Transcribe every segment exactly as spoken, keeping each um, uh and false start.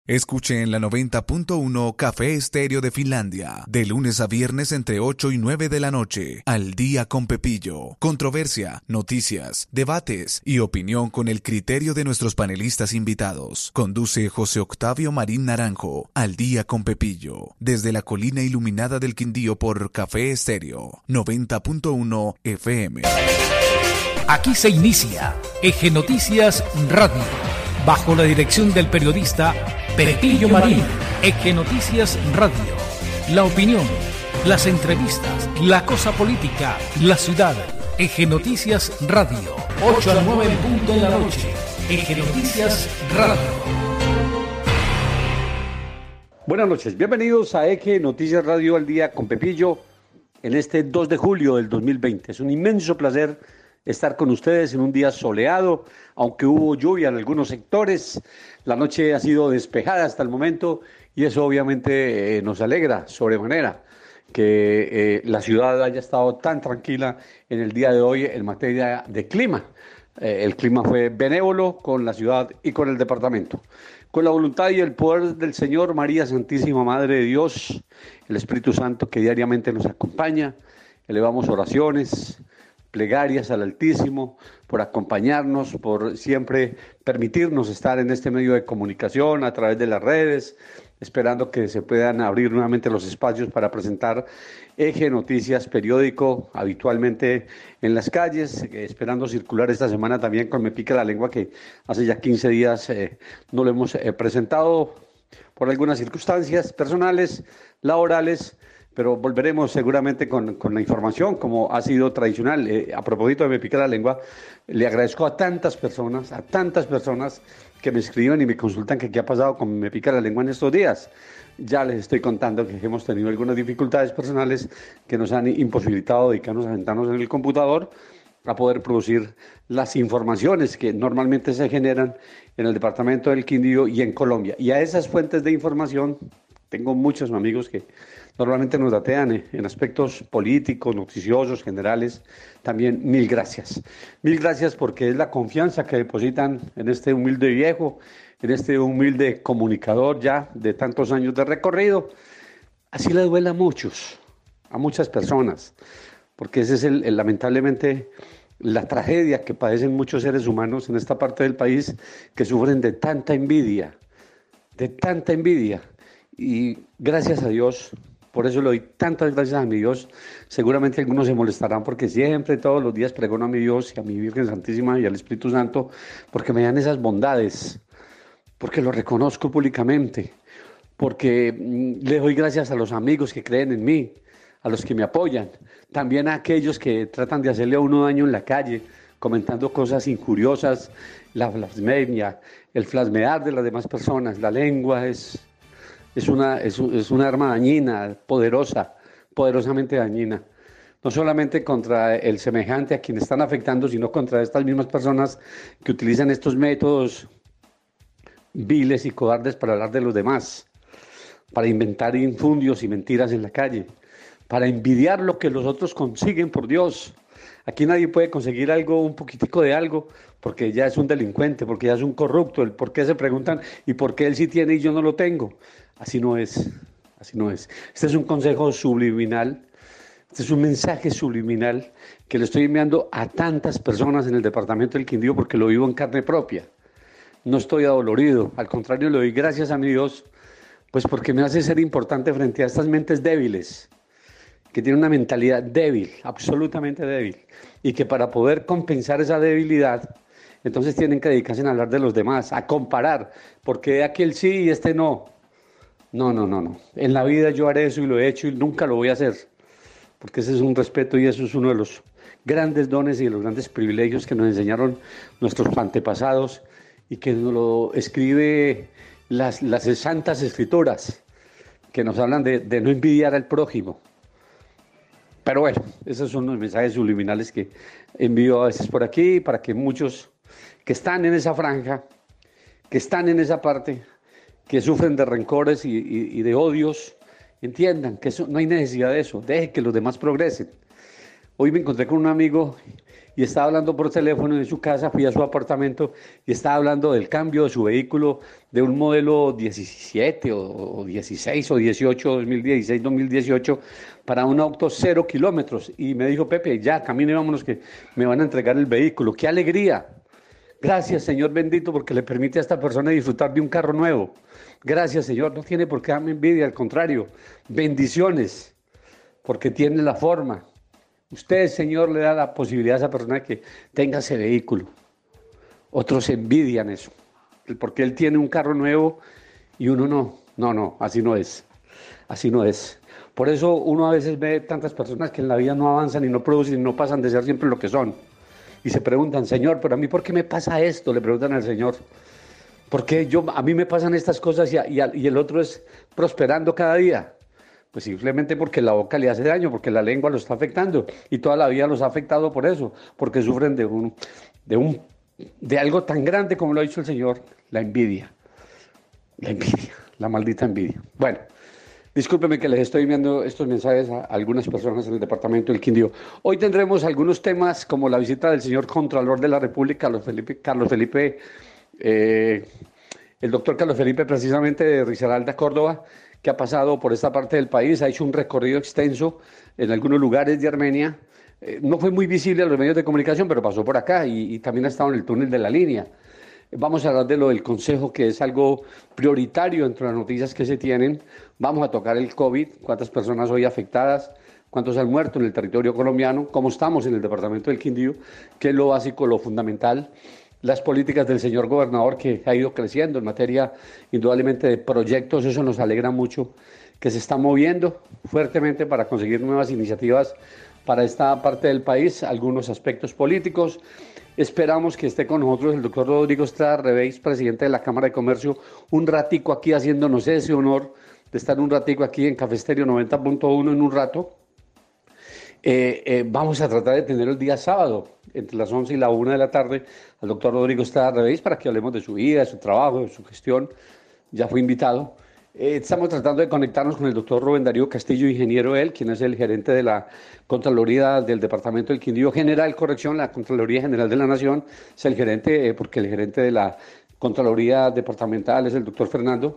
Escuche en la noventa punto uno Café Estéreo de Finlandia, de lunes a viernes entre ocho y nueve de la noche, Al Día con Pepillo. Controversia, noticias, debates y opinión con el criterio de nuestros panelistas invitados. Conduce José Octavio Marín Naranjo, Al Día con Pepillo, desde la colina iluminada del Quindío por Café Estéreo, noventa punto uno F M. Aquí se inicia Eje Noticias Radio, bajo la dirección del periodista Pepillo Marín. Eje Noticias Radio. La opinión, las entrevistas, la cosa política, la ciudad. Eje Noticias Radio. ocho a nueve en punto de la noche. Eje Noticias Radio. Buenas noches, bienvenidos a Eje Noticias Radio al Día con Pepillo en este dos de julio del dos mil veinte. Es un inmenso placer estar con ustedes en un día soleado, aunque hubo lluvia en algunos sectores. La noche ha sido despejada hasta el momento y eso obviamente eh, nos alegra sobremanera que eh, la ciudad haya estado tan tranquila en el día de hoy en materia de clima. Eh, el clima fue benévolo con la ciudad y con el departamento. Con la voluntad y el poder del Señor, María Santísima Madre de Dios, el Espíritu Santo que diariamente nos acompaña, elevamos oraciones, plegarias al Altísimo por acompañarnos, por siempre permitirnos estar en este medio de comunicación a través de las redes, esperando que se puedan abrir nuevamente los espacios para presentar Eje Noticias, periódico habitualmente en las calles, eh, esperando circular esta semana también con Me Pica la Lengua, que hace ya quince días eh, no lo hemos eh, presentado por algunas circunstancias personales, laborales, pero volveremos seguramente con, con la información, como ha sido tradicional. Eh, a propósito de Me Pica la Lengua, le agradezco a tantas personas, a tantas personas que me escriben y me consultan que qué ha pasado con Me Pica la Lengua en estos días. Ya les estoy contando que hemos tenido algunas dificultades personales que nos han imposibilitado dedicarnos a sentarnos en el computador a poder producir las informaciones que normalmente se generan en el departamento del Quindío y en Colombia. Y a esas fuentes de información, tengo muchos amigos que normalmente nos datean en aspectos políticos, noticiosos, generales. También mil gracias. Mil gracias porque es la confianza que depositan en este humilde viejo, en este humilde comunicador ya de tantos años de recorrido. Así le duele a muchos, a muchas personas, porque ese es el, el, lamentablemente la tragedia que padecen muchos seres humanos en esta parte del país, que sufren de tanta envidia, de tanta envidia. Y gracias a Dios, por eso le doy tantas gracias a mi Dios. Seguramente algunos se molestarán porque siempre, todos los días pregono a mi Dios y a mi Virgen Santísima y al Espíritu Santo, porque me dan esas bondades, porque lo reconozco públicamente, porque mm, le doy gracias a los amigos que creen en mí, a los que me apoyan, también a aquellos que tratan de hacerle a uno daño en la calle, comentando cosas injuriosas, la blasfemia, el flasmear de las demás personas. La lengua es... Es una, es, es una arma dañina, poderosa, poderosamente dañina. No solamente contra el semejante a quien están afectando, sino contra estas mismas personas que utilizan estos métodos viles y cobardes para hablar de los demás, para inventar infundios y mentiras en la calle, para envidiar lo que los otros consiguen, por Dios. Aquí nadie puede conseguir algo, un poquitico de algo, porque ya es un delincuente, porque ya es un corrupto. El por qué se preguntan, ¿y por qué él sí tiene y yo no lo tengo? Así no es, así no es. Este es un consejo subliminal, este es un mensaje subliminal que le estoy enviando a tantas personas en el departamento del Quindío porque lo vivo en carne propia. No estoy adolorido, al contrario le doy gracias a mi Dios, pues porque me hace ser importante frente a estas mentes débiles, que tienen una mentalidad débil, absolutamente débil, y que para poder compensar esa debilidad, entonces tienen que dedicarse a hablar de los demás, a comparar, porque aquel sí y este no. No, no, no, no. En la vida yo haré eso y lo he hecho y nunca lo voy a hacer, porque ese es un respeto y eso es uno de los grandes dones y de los grandes privilegios que nos enseñaron nuestros antepasados y que nos lo escribe las, las santas escrituras, que nos hablan de, de no envidiar al prójimo. Pero bueno, esos son los mensajes subliminales que envío a veces por aquí para que muchos que están en esa franja, que están en esa parte, que sufren de rencores y, y, y de odios, entiendan que eso, no hay necesidad de eso, deje que los demás progresen. Hoy me encontré con un amigo y estaba hablando por teléfono en su casa, fui a su apartamento y estaba hablando del cambio de su vehículo de un modelo diecisiete o dieciséis o dieciocho, dos mil dieciséis, dos mil dieciocho, para un auto cero kilómetros. Y me dijo, Pepe, ya, camine, vámonos que me van a entregar el vehículo. ¡Qué alegría! Gracias, Señor bendito, porque le permite a esta persona disfrutar de un carro nuevo. Gracias, Señor. No tiene por qué darme envidia, al contrario. Bendiciones, porque tiene la forma. Usted, Señor, le da la posibilidad a esa persona de que tenga ese vehículo. Otros envidian eso, porque él tiene un carro nuevo y uno no. No, no, así no es. Así no es. Por eso uno a veces ve tantas personas que en la vida no avanzan y no producen y no pasan de ser siempre lo que son. Y se preguntan, Señor, pero a mí, ¿por qué me pasa esto? Le preguntan al Señor. ¿Por qué yo, a mí me pasan estas cosas y, a, y, a, y el otro es prosperando cada día? Pues simplemente porque la boca le hace daño, porque la lengua lo está afectando. Y toda la vida los ha afectado por eso, porque sufren de, un, de, un, de algo tan grande como lo ha dicho el Señor, la envidia. La envidia, la maldita envidia. Bueno. Discúlpeme que les estoy enviando estos mensajes a algunas personas en el departamento del Quindío. Hoy tendremos algunos temas como la visita del señor Contralor de la República, Carlos Felipe, Carlos Felipe eh, el doctor Carlos Felipe, precisamente de Risaralda, Córdoba, que ha pasado por esta parte del país, ha hecho un recorrido extenso en algunos lugares de Armenia. Eh, no fue muy visible a los medios de comunicación, pero pasó por acá y, y también ha estado en el túnel de la línea. Vamos a hablar de lo del Consejo, que es algo prioritario entre las noticias que se tienen. Vamos a tocar el COVID, cuántas personas hoy afectadas, cuántos han muerto en el territorio colombiano, cómo estamos en el departamento del Quindío, qué es lo básico, lo fundamental, las políticas del señor gobernador que ha ido creciendo en materia indudablemente de proyectos. Eso nos alegra mucho, que se está moviendo fuertemente para conseguir nuevas iniciativas para esta parte del país, algunos aspectos políticos. Esperamos que esté con nosotros el doctor Rodrigo Estrada Reveis, presidente de la Cámara de Comercio, un ratico aquí haciéndonos ese honor de estar un ratico aquí en Café Estéreo noventa punto uno en un rato. Eh, eh, vamos a tratar de tener el día sábado, entre las once y la una de la tarde, al doctor Rodrigo Estrada Reveis para que hablemos de su vida, de su trabajo, de su gestión. Ya fue invitado. Eh, estamos tratando de conectarnos con el doctor Rubén Darío Castillo, ingeniero él, quien es el gerente de la Contraloría del Departamento del Quindío General, corrección, la Contraloría General de la Nación, es el gerente, eh, porque el gerente de la Contraloría Departamental es el doctor Fernando.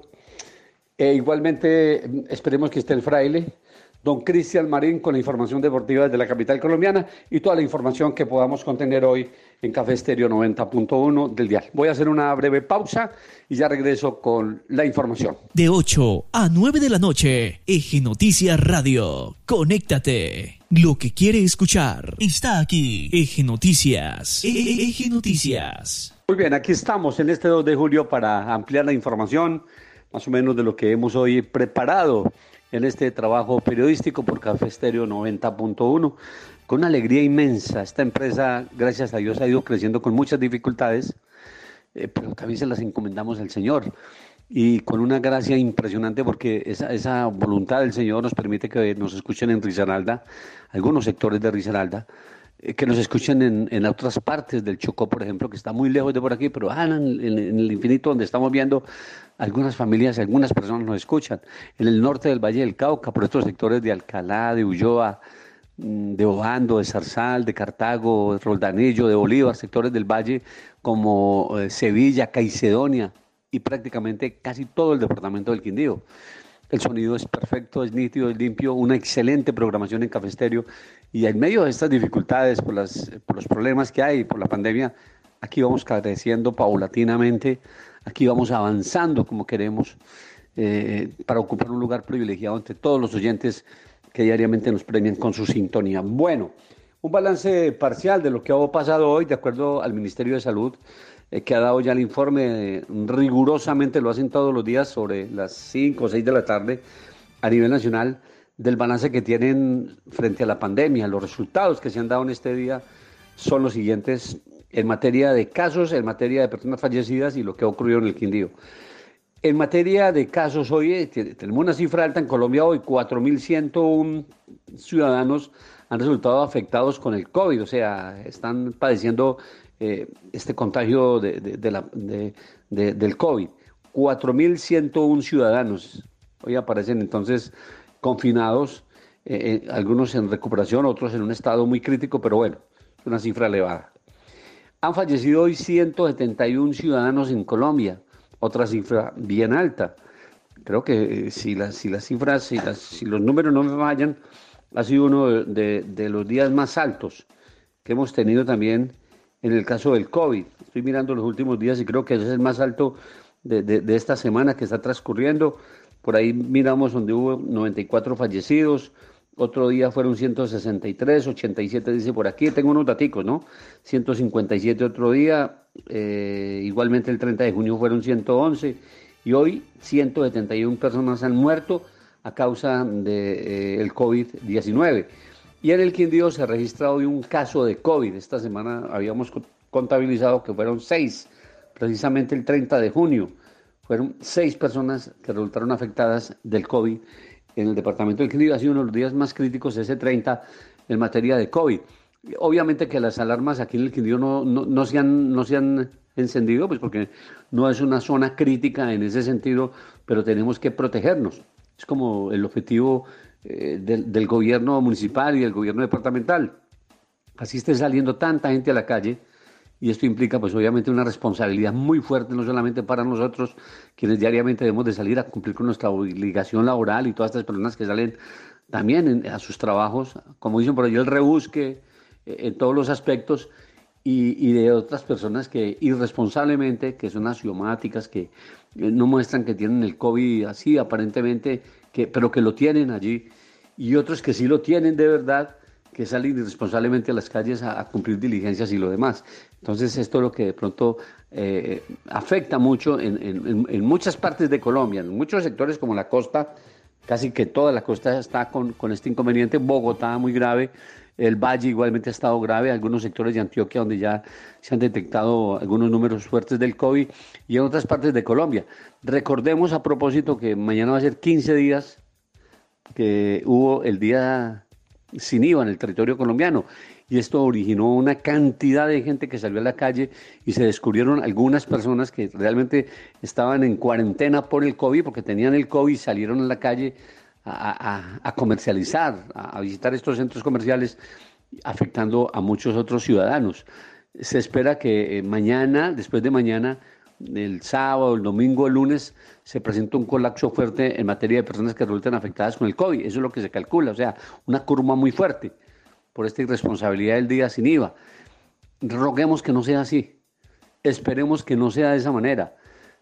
Eh, igualmente, esperemos que esté el fraile, don Cristian Marín, con la información deportiva desde la capital colombiana y toda la información que podamos contener hoy en Café Estéreo noventa punto uno del dial. Voy a hacer una breve pausa y ya regreso con la información. De ocho a nueve de la noche, Eje Noticias Radio. Conéctate. Lo que quiere escuchar está aquí. Eje Noticias. E- Eje Noticias. Muy bien, aquí estamos en este dos de julio para ampliar la información, más o menos de lo que hemos hoy preparado en este trabajo periodístico por Café Estéreo noventa punto uno. Con una alegría inmensa. Esta empresa, gracias a Dios, ha ido creciendo con muchas dificultades, eh, pero también se las encomendamos al Señor. Y con una gracia impresionante, porque esa, esa voluntad del Señor nos permite que nos escuchen en Risaralda, algunos sectores de Risaralda, eh, que nos escuchen en, en otras partes del Chocó, por ejemplo, que está muy lejos de por aquí, pero ah, en, en, en el infinito donde estamos viendo, algunas familias, algunas personas nos escuchan. En el norte del Valle del Cauca, por estos sectores de Alcalá, de Ulloa, de Obando, de Zarzal, de Cartago, de Roldanillo, de Bolívar, sectores del Valle como eh, Sevilla, Caicedonia y prácticamente casi todo el departamento del Quindío. El sonido es perfecto, es nítido, es limpio, una excelente programación en Café Estéreo, y en medio de estas dificultades, por, las, por los problemas que hay, por la pandemia, aquí vamos creciendo paulatinamente, aquí vamos avanzando como queremos, eh, para ocupar un lugar privilegiado entre todos los oyentes que diariamente nos premian con su sintonía. Bueno, un balance parcial de lo que ha pasado hoy, de acuerdo al Ministerio de Salud, eh, que ha dado ya el informe, eh, rigurosamente lo hacen todos los días sobre las cinco o seis de la tarde a nivel nacional, del balance que tienen frente a la pandemia. Los resultados que se han dado en este día son los siguientes en materia de casos, en materia de personas fallecidas y lo que ha ocurrido en el Quindío. En materia de casos, hoy tenemos una cifra alta en Colombia hoy, cuatro mil ciento uno ciudadanos han resultado afectados con el COVID, o sea, están padeciendo eh, este contagio de, de, de la, de, de, del COVID. cuatro mil ciento uno ciudadanos, hoy aparecen entonces confinados, eh, algunos en recuperación, otros en un estado muy crítico, pero bueno, es una cifra elevada. Han fallecido hoy ciento setenta y uno ciudadanos en Colombia, otra cifra bien alta. Creo que eh, si, las, si las cifras, si, las, si los números no me fallan, ha sido uno de, de, de los días más altos que hemos tenido también en el caso del COVID. Estoy mirando los últimos días y creo que ese es el más alto de, de, de esta semana que está transcurriendo. Por ahí miramos donde hubo noventa y cuatro fallecidos, otro día fueron ciento sesenta y tres, ochenta y siete dice por aquí, tengo unos daticos, ¿no? ciento cincuenta y siete otro día, eh, igualmente el treinta de junio fueron ciento once y hoy ciento setenta y una personas han muerto a causa del de, eh, COVID diecinueve. Y en el Quindío se registra hoy un caso de COVID. Esta semana habíamos contabilizado que fueron seis, precisamente el treinta de junio. Fueron seis personas que resultaron afectadas del COVID en el departamento del Quindío. Ha sido uno de los días más críticos ese treinta en materia de COVID. Obviamente que las alarmas aquí en el Quindío no, no, no, se han, no se han encendido, pues porque no es una zona crítica en ese sentido, pero tenemos que protegernos. Es como el objetivo eh, del, del gobierno municipal y del gobierno departamental. Así esté saliendo tanta gente a la calle, y esto implica pues obviamente una responsabilidad muy fuerte, no solamente para nosotros, quienes diariamente debemos de salir a cumplir con nuestra obligación laboral, y todas estas personas que salen también en, a sus trabajos, como dicen por ahí, el rebusque eh, en todos los aspectos, y, y de otras personas que irresponsablemente, que son asiomáticas, que eh, no muestran que tienen el COVID así aparentemente, que, pero que lo tienen allí, y otros que sí lo tienen de verdad, que salen irresponsablemente a las calles a, a cumplir diligencias y lo demás. Entonces esto es lo que de pronto eh, afecta mucho en, en, en muchas partes de Colombia, en muchos sectores como la costa, casi que toda la costa está con, con este inconveniente. Bogotá muy grave, el Valle igualmente ha estado grave, algunos sectores de Antioquia donde ya se han detectado algunos números fuertes del COVID, y en otras partes de Colombia. Recordemos a propósito que mañana va a ser quince días que hubo el día sin I V A en el territorio colombiano, y esto originó una cantidad de gente que salió a la calle, y se descubrieron algunas personas que realmente estaban en cuarentena por el COVID, porque tenían el COVID y salieron a la calle a, a, a comercializar, a, a visitar estos centros comerciales, afectando a muchos otros ciudadanos. Se espera que eh, mañana, después de mañana, el sábado, el domingo, el lunes, se presenta un colapso fuerte en materia de personas que resultan afectadas con el COVID. Eso es lo que se calcula, o sea, una curva muy fuerte por esta irresponsabilidad del día sin I V A. Roguemos que no sea así, esperemos que no sea de esa manera.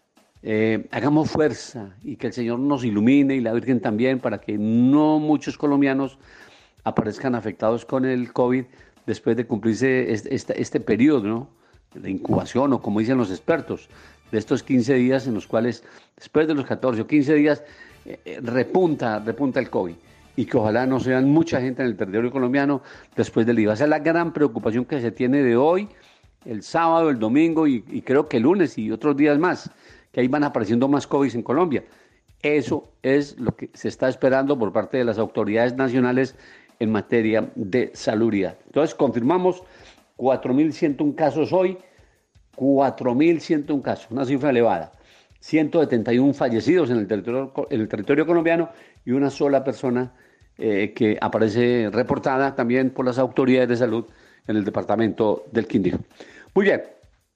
Eh, hagamos fuerza y que el Señor nos ilumine, y la Virgen también, para que no muchos colombianos aparezcan afectados con el COVID después de cumplirse este, este, este periodo, ¿no?, de incubación, o como dicen los expertos, de estos quince días en los cuales, después de los catorce o quince días, eh, repunta, repunta el COVID, y que ojalá no sean mucha gente en el territorio colombiano después del I V A. Esa es la gran preocupación que se tiene de hoy, el sábado, el domingo, y, y creo que el lunes y otros días más, que ahí van apareciendo más COVID en Colombia. Eso es lo que se está esperando por parte de las autoridades nacionales en materia de salubridad. Entonces, confirmamos cuatro mil ciento uno casos hoy, cuatro mil ciento uno casos, una cifra elevada. ciento setenta y uno fallecidos en el territorio, en el territorio colombiano, y una sola persona eh, que aparece reportada también por las autoridades de salud en el departamento del Quindío. Muy bien,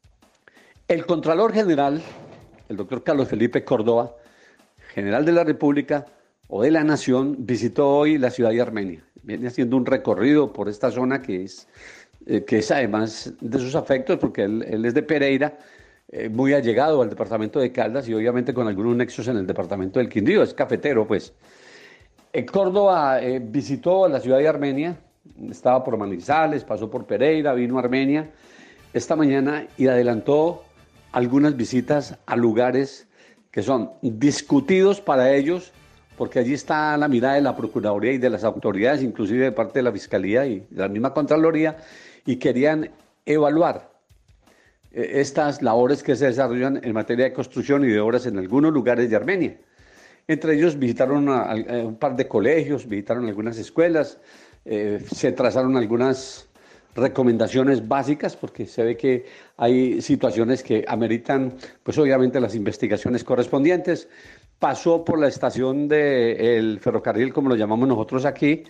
el Contralor General, el doctor Carlos Felipe Córdoba, general de la República o de la Nación, visitó hoy la ciudad de Armenia. Viene haciendo un recorrido por esta zona que es Eh, que es además de sus afectos, porque él, él es de Pereira, eh, muy allegado al departamento de Caldas, y obviamente con algunos nexos en el departamento del Quindío, es cafetero pues. Eh, Córdoba eh, visitó la ciudad de Armenia, estaba por Manizales, pasó por Pereira, vino a Armenia esta mañana y adelantó algunas visitas a lugares que son discutidos para ellos, porque allí está la mirada de la Procuraduría y de las autoridades, inclusive de parte de la Fiscalía y de la misma Contraloría, y querían evaluar eh, estas labores que se desarrollan en materia de construcción y de obras en algunos lugares de Armenia. Entre ellos visitaron a, a un par de colegios, visitaron algunas escuelas, eh, se trazaron algunas recomendaciones básicas, porque se ve que hay situaciones que ameritan, pues obviamente, las investigaciones correspondientes. Pasó por la estación del ferrocarril, como lo llamamos nosotros aquí,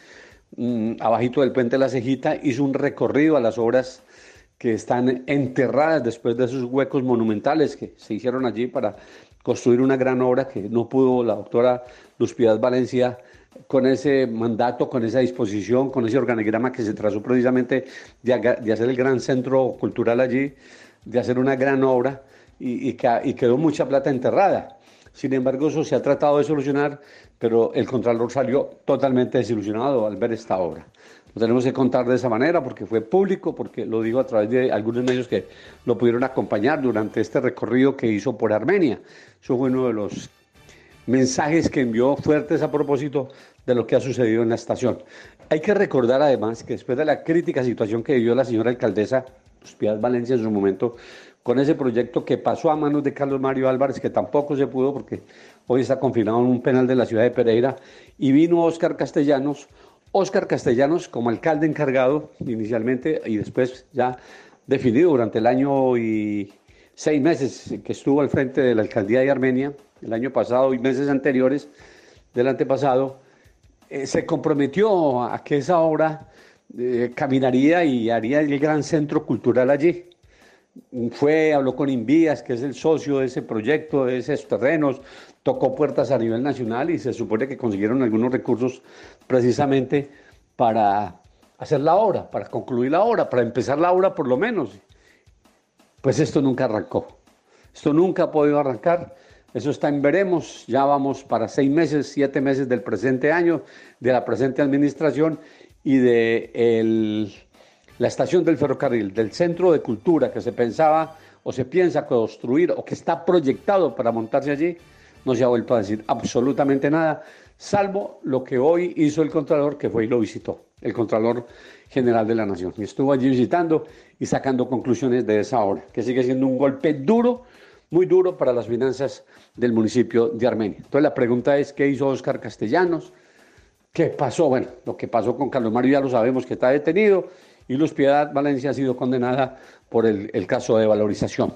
mmm, abajito del puente La Cejita, hizo un recorrido a las obras que están enterradas después de esos huecos monumentales que se hicieron allí para construir una gran obra que no pudo la doctora Luz Piedad Valencia con ese mandato, con esa disposición, con ese organigrama que se trazó precisamente de, de hacer el gran centro cultural allí, de hacer una gran obra y, y, y quedó mucha plata enterrada. Sin embargo, eso se ha tratado de solucionar, pero el Contralor salió totalmente desilusionado al ver esta obra. Lo tenemos que contar de esa manera porque fue público, porque lo digo a través de algunos medios que lo pudieron acompañar durante este recorrido que hizo por Armenia. Eso fue uno de los mensajes que envió fuertes a propósito de lo que ha sucedido en la estación. Hay que recordar además que después de la crítica situación que vivió la señora alcaldesa Luz Piedad Valencia en su momento, con ese proyecto que pasó a manos de Carlos Mario Álvarez, que tampoco se pudo porque hoy está confinado en un penal de la ciudad de Pereira, y vino Óscar Castellanos, Óscar Castellanos como alcalde encargado inicialmente y después ya definido durante el año y seis meses que estuvo al frente de la alcaldía de Armenia, el año pasado y meses anteriores del antepasado, eh, se comprometió a que esa obra eh, caminaría y haría el gran centro cultural allí. Fue, habló con Invías, que es el socio de ese proyecto, de esos terrenos, tocó puertas a nivel nacional y se supone que consiguieron algunos recursos precisamente para hacer la obra, para concluir la obra, para empezar la obra por lo menos. Pues esto nunca arrancó, esto nunca ha podido arrancar, eso está en veremos, ya vamos para seis meses, siete meses del presente año, de la presente administración y de el... la estación del ferrocarril, del centro de cultura que se pensaba o se piensa construir o que está proyectado para montarse allí, no se ha vuelto a decir absolutamente nada, salvo lo que hoy hizo el Contralor, que fue y lo visitó, el Contralor General de la Nación. Y estuvo allí visitando y sacando conclusiones de esa obra, que sigue siendo un golpe duro, muy duro para las finanzas del municipio de Armenia. Entonces la pregunta es, ¿qué hizo Óscar Castellanos? ¿Qué pasó? Bueno, lo que pasó con Carlos Mario ya lo sabemos, que está detenido, y Luz Piedad Valencia ha sido condenada por el, el caso de valorización.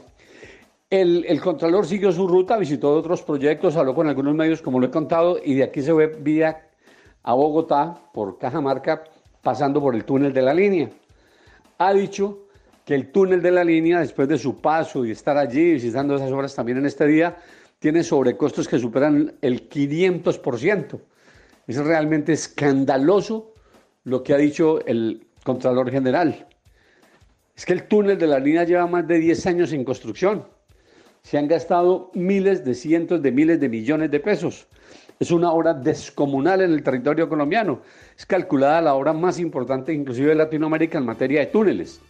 El, el Contralor siguió su ruta, visitó otros proyectos, habló con algunos medios, como lo he contado, y de aquí se ve vía a Bogotá, por Cajamarca, pasando por el túnel de la línea. Ha dicho que el túnel de la línea, después de su paso y estar allí visitando esas obras también en este día, tiene sobrecostos que superan el quinientos por ciento. Es realmente escandaloso lo que ha dicho el Contralor General. Es que el túnel de la línea lleva más de diez años en construcción. Se han gastado miles de cientos de miles de millones de pesos. Es una obra descomunal en el territorio colombiano. Es calculada la obra más importante inclusive de Latinoamérica en materia de túneles.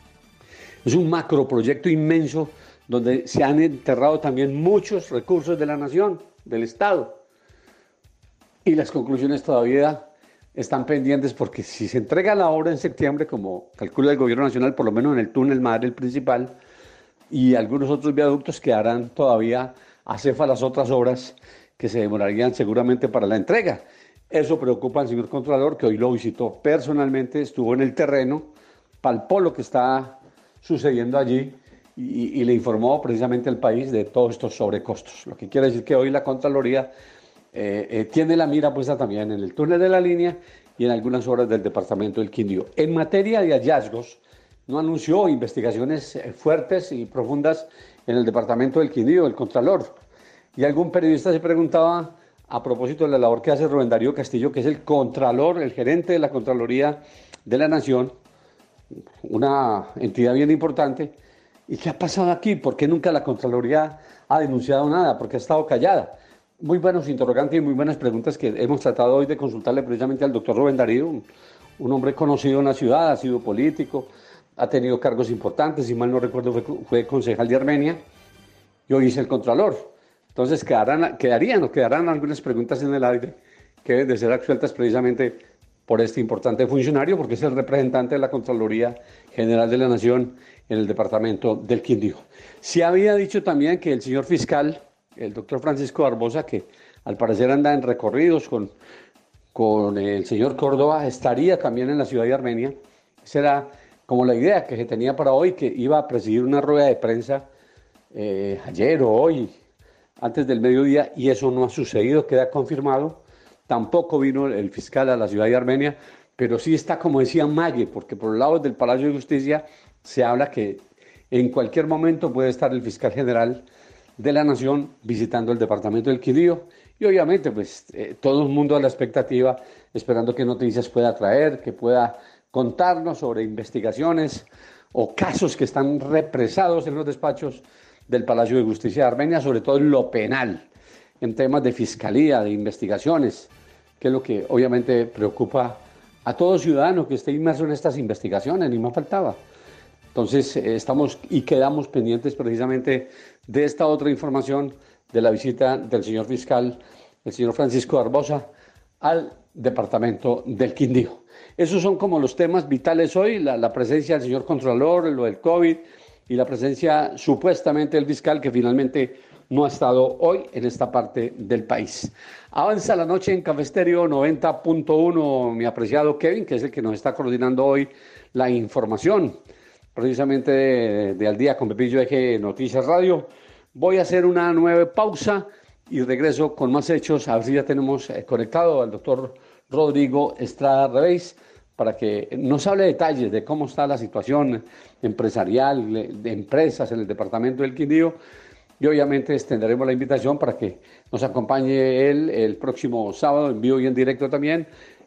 Es un macroproyecto inmenso donde se han enterrado también muchos recursos de la nación, del Estado. Y las conclusiones todavía están pendientes porque si se entrega la obra en septiembre, como calcula el gobierno nacional, por lo menos en el túnel madre, el principal, y algunos otros viaductos quedarán todavía acéfalas otras obras que se demorarían seguramente para la entrega. Eso preocupa al señor Contralor, que hoy lo visitó personalmente, estuvo en el terreno, palpó lo que está sucediendo allí y, y le informó precisamente al país de todos estos sobrecostos. Lo que quiere decir que hoy la Contraloría eh, eh, tiene la mira puesta también en el túnel de la línea y en algunas obras del departamento del Quindío. En materia de hallazgos, no anunció investigaciones fuertes y profundas en el departamento del Quindío, el Contralor. Y algún periodista se preguntaba, a propósito de la labor que hace Rubén Darío Castillo, que es el Contralor, el gerente de la Contraloría de la Nación, una entidad bien importante, ¿y qué ha pasado aquí? ¿Por qué nunca la Contraloría ha denunciado nada? ¿Por qué ha estado callada? Muy buenos interrogantes y muy buenas preguntas que hemos tratado hoy de consultarle precisamente al doctor Rubén Darío, un, un hombre conocido en la ciudad, ha sido político, ha tenido cargos importantes, si mal no recuerdo fue, fue concejal de Armenia y hoy es el Contralor. Entonces quedarán, quedarían o quedarán algunas preguntas en el aire que deben de ser absueltas precisamente por este importante funcionario, porque es el representante de la Contraloría General de la Nación en el departamento del Quindío. Se había dicho también que el señor fiscal, el doctor Francisco Barbosa, que al parecer anda en recorridos con, con el señor Córdoba, estaría también en la ciudad de Armenia. Esa era como la idea que se tenía para hoy, que iba a presidir una rueda de prensa eh, ayer o hoy, antes del mediodía, y eso no ha sucedido, queda confirmado. Tampoco vino el fiscal a la ciudad de Armenia, pero sí está, como decía Mague, porque por los lados del Palacio de Justicia se habla que en cualquier momento puede estar el fiscal general de la Nación visitando el departamento del Quindío, y obviamente pues eh, todo el mundo a la expectativa, esperando qué noticias pueda traer, que pueda contarnos sobre investigaciones o casos que están represados en los despachos del Palacio de Justicia de Armenia, sobre todo en lo penal, en temas de fiscalía, de investigaciones, que es lo que obviamente preocupa a todo ciudadano que esté inmerso en estas investigaciones, ni más faltaba. Entonces eh, estamos y quedamos pendientes precisamente de esta otra información de la visita del señor fiscal, el señor Francisco Barbosa, al departamento del Quindío. Esos son como los temas vitales hoy, la, la presencia del señor Contralor, lo del COVID y la presencia supuestamente del fiscal que finalmente no ha estado hoy en esta parte del país. Avanza la noche en Café Estéreo noventa punto uno, mi apreciado Kevin, que es el que nos está coordinando hoy la información, precisamente de, de Al Día con Pepillo Eje Noticias Radio. Voy a hacer una nueva pausa y regreso con más hechos. A ver si ya tenemos eh, conectado al doctor Rodrigo Estrada Reveis para que nos hable detalles de cómo está la situación empresarial de empresas en el departamento del Quindío. Y obviamente extenderemos la invitación para que nos acompañe él el próximo sábado en vivo y en directo también,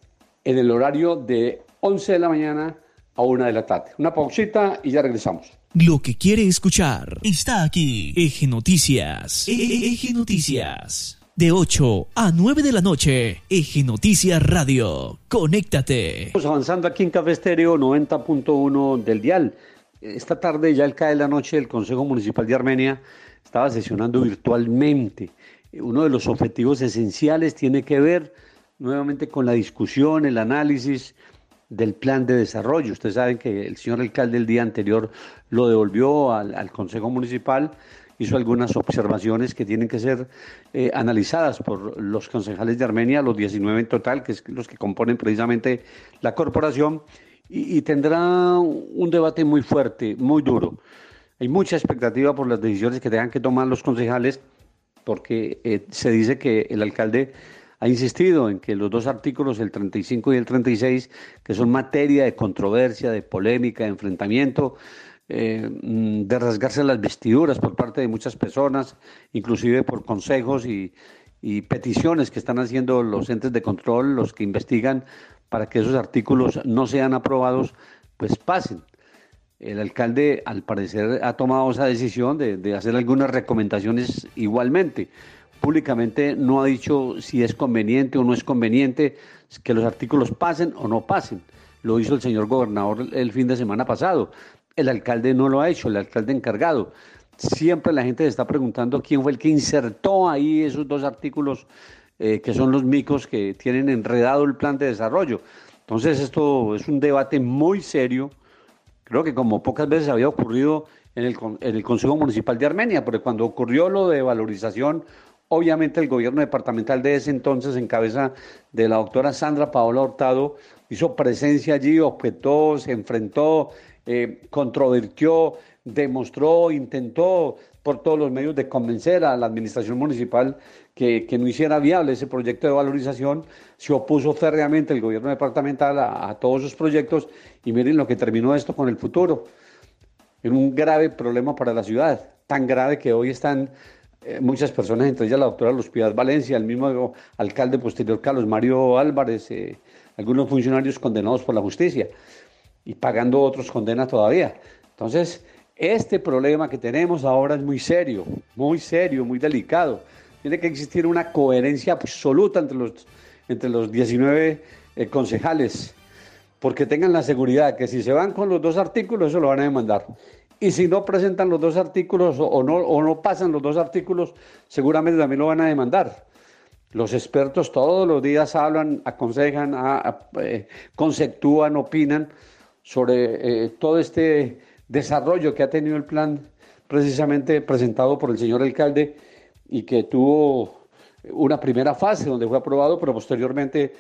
en el horario de once de la mañana a una de la tarde. Una pausita y ya regresamos. Lo que quiere escuchar está aquí. Eje Noticias. E- Eje Noticias. De ocho a nueve de la noche. Eje Noticias Radio. Conéctate. Estamos avanzando aquí en Café Estéreo noventa punto uno del dial. Esta tarde, ya al caer la noche, el Consejo Municipal de Armenia estaba sesionando virtualmente. Uno de los objetivos esenciales tiene que ver nuevamente con la discusión, el análisis del plan de desarrollo. Ustedes saben que el señor alcalde el día anterior lo devolvió al, al Consejo Municipal, hizo algunas observaciones que tienen que ser eh, analizadas por los concejales de Armenia, los diecinueve en total, que es los que componen precisamente la corporación, y, y tendrá un debate muy fuerte, muy duro. Hay mucha expectativa por las decisiones que tengan que tomar los concejales, porque eh, se dice que el alcalde ha insistido en que los dos artículos, el treinta y cinco y el treinta y seis, que son materia de controversia, de polémica, de enfrentamiento, eh, de rasgarse las vestiduras por parte de muchas personas, inclusive por consejos y, y peticiones que están haciendo los entes de control, los que investigan para que esos artículos no sean aprobados, pues pasen. El alcalde, al parecer, ha tomado esa decisión de, de hacer algunas recomendaciones igualmente. Públicamente no ha dicho si es conveniente o no es conveniente que los artículos pasen o no pasen. Lo hizo el señor gobernador el fin de semana pasado. El alcalde no lo ha hecho, el alcalde encargado. Siempre la gente se está preguntando quién fue el que insertó ahí esos dos artículos eh, que son los micos que tienen enredado el plan de desarrollo. Entonces esto es un debate muy serio. Creo que como pocas veces había ocurrido en el, en el Consejo Municipal de Armenia, porque cuando ocurrió lo de valorización, obviamente el gobierno departamental de ese entonces, en cabeza de la doctora Sandra Paola Hurtado, hizo presencia allí, objetó, se enfrentó, eh, controvertió, demostró, intentó por todos los medios de convencer a la administración municipal que, que no hiciera viable ese proyecto de valorización. Se opuso férreamente el gobierno departamental a, a todos esos proyectos y miren lo que terminó esto con el futuro. En un grave problema para la ciudad, tan grave que hoy están eh, muchas personas, entre ellas la doctora Luz Piedad Valencia, el mismo alcalde posterior Carlos Mario Álvarez, eh, algunos funcionarios condenados por la justicia y pagando otros condenas todavía. Entonces, este problema que tenemos ahora es muy serio, muy serio, muy delicado. Tiene que existir una coherencia absoluta entre los, entre los diecinueve eh, concejales, porque tengan la seguridad que si se van con los dos artículos, eso lo van a demandar. Y si no presentan los dos artículos o, o, no, o no pasan los dos artículos, seguramente también lo van a demandar. Los expertos todos los días hablan, aconsejan, a, a, eh, conceptúan, opinan sobre eh, todo este desarrollo que ha tenido el plan precisamente presentado por el señor alcalde y que tuvo una primera fase donde fue aprobado, pero posteriormente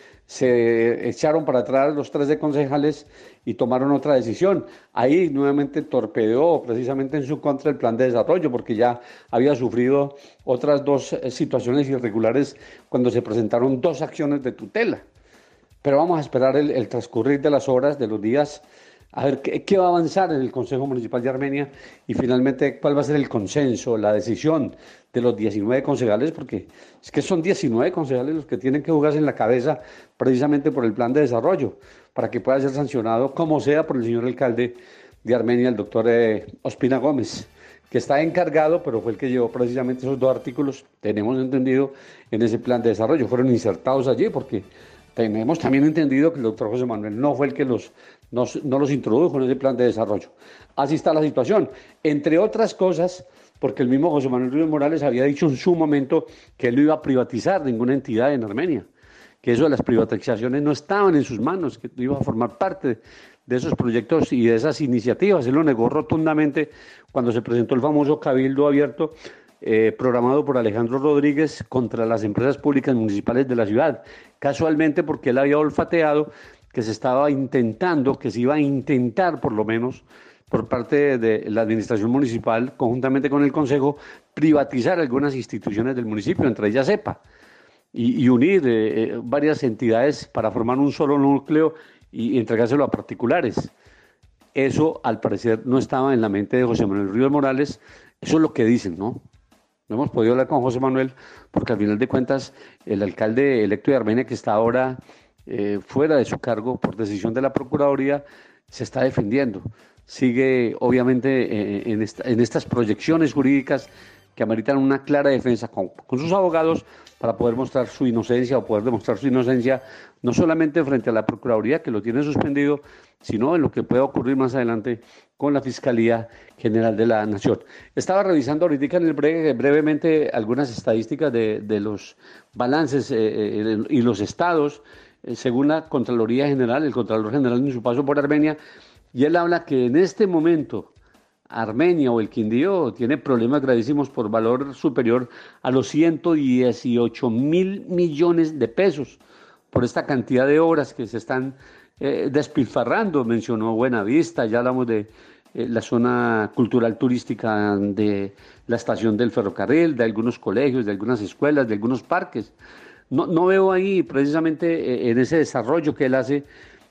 se echaron para atrás los tres de concejales y tomaron otra decisión. Ahí nuevamente torpedeó precisamente en su contra el plan de desarrollo, porque ya había sufrido otras dos situaciones irregulares cuando se presentaron dos acciones de tutela. pero vamos a esperar el, el transcurrir de las horas, de los días, a ver qué, qué va a avanzar en el Consejo Municipal de Armenia y finalmente cuál va a ser el consenso, la decisión de los diecinueve concejales, porque es que son diecinueve concejales los que tienen que jugarse en la cabeza precisamente por el plan de desarrollo, para que pueda ser sancionado como sea por el señor alcalde de Armenia, el doctor eh, Ospina Gómez, que está encargado, pero fue el que llevó precisamente esos dos artículos, tenemos entendido, en ese plan de desarrollo, fueron insertados allí, porque tenemos también entendido que el doctor José Manuel no fue el que los, nos, no los introdujo en ese plan de desarrollo. Así está la situación, entre otras cosas, porque el mismo José Manuel Ríos Morales había dicho en su momento que él no iba a privatizar ninguna entidad en Armenia, que eso de las privatizaciones no estaban en sus manos, que iba a formar parte de, de esos proyectos y de esas iniciativas. Él lo negó rotundamente cuando se presentó el famoso Cabildo Abierto eh, programado por Alejandro Rodríguez contra las empresas públicas municipales de la ciudad, casualmente porque él había olfateado que se estaba intentando, que se iba a intentar por lo menos por parte de la administración municipal, conjuntamente con el Consejo, privatizar algunas instituciones del municipio, entre ellas EPA, y, y unir eh, varias entidades para formar un solo núcleo y entregárselo a particulares. Eso, al parecer, no estaba en la mente de José Manuel Ríos Morales. Eso es lo que dicen, ¿no? No hemos podido hablar con José Manuel porque, al final de cuentas, el alcalde electo de Armenia, que está ahora eh, fuera de su cargo por decisión de la Procuraduría, se está defendiendo. Sigue, obviamente, eh, en, esta, en estas proyecciones jurídicas que ameritan una clara defensa con, con sus abogados para poder mostrar su inocencia o poder demostrar su inocencia, no solamente frente a la Procuraduría, que lo tiene suspendido, sino en lo que pueda ocurrir más adelante con la Fiscalía General de la Nación. Estaba revisando ahorita en el breve, brevemente algunas estadísticas de, de los balances eh, eh, y los estados, eh, según la Contraloría General, el Contralor General en su paso por Armenia, y él habla que en este momento Armenia o el Quindío tiene problemas gravísimos por valor superior a los ciento dieciocho mil millones de pesos por esta cantidad de obras que se están eh, despilfarrando. Mencionó Buenavista, ya hablamos de eh, la zona cultural turística de la estación del ferrocarril, de algunos colegios, de algunas escuelas, de algunos parques. No, no veo ahí precisamente eh, en ese desarrollo que él hace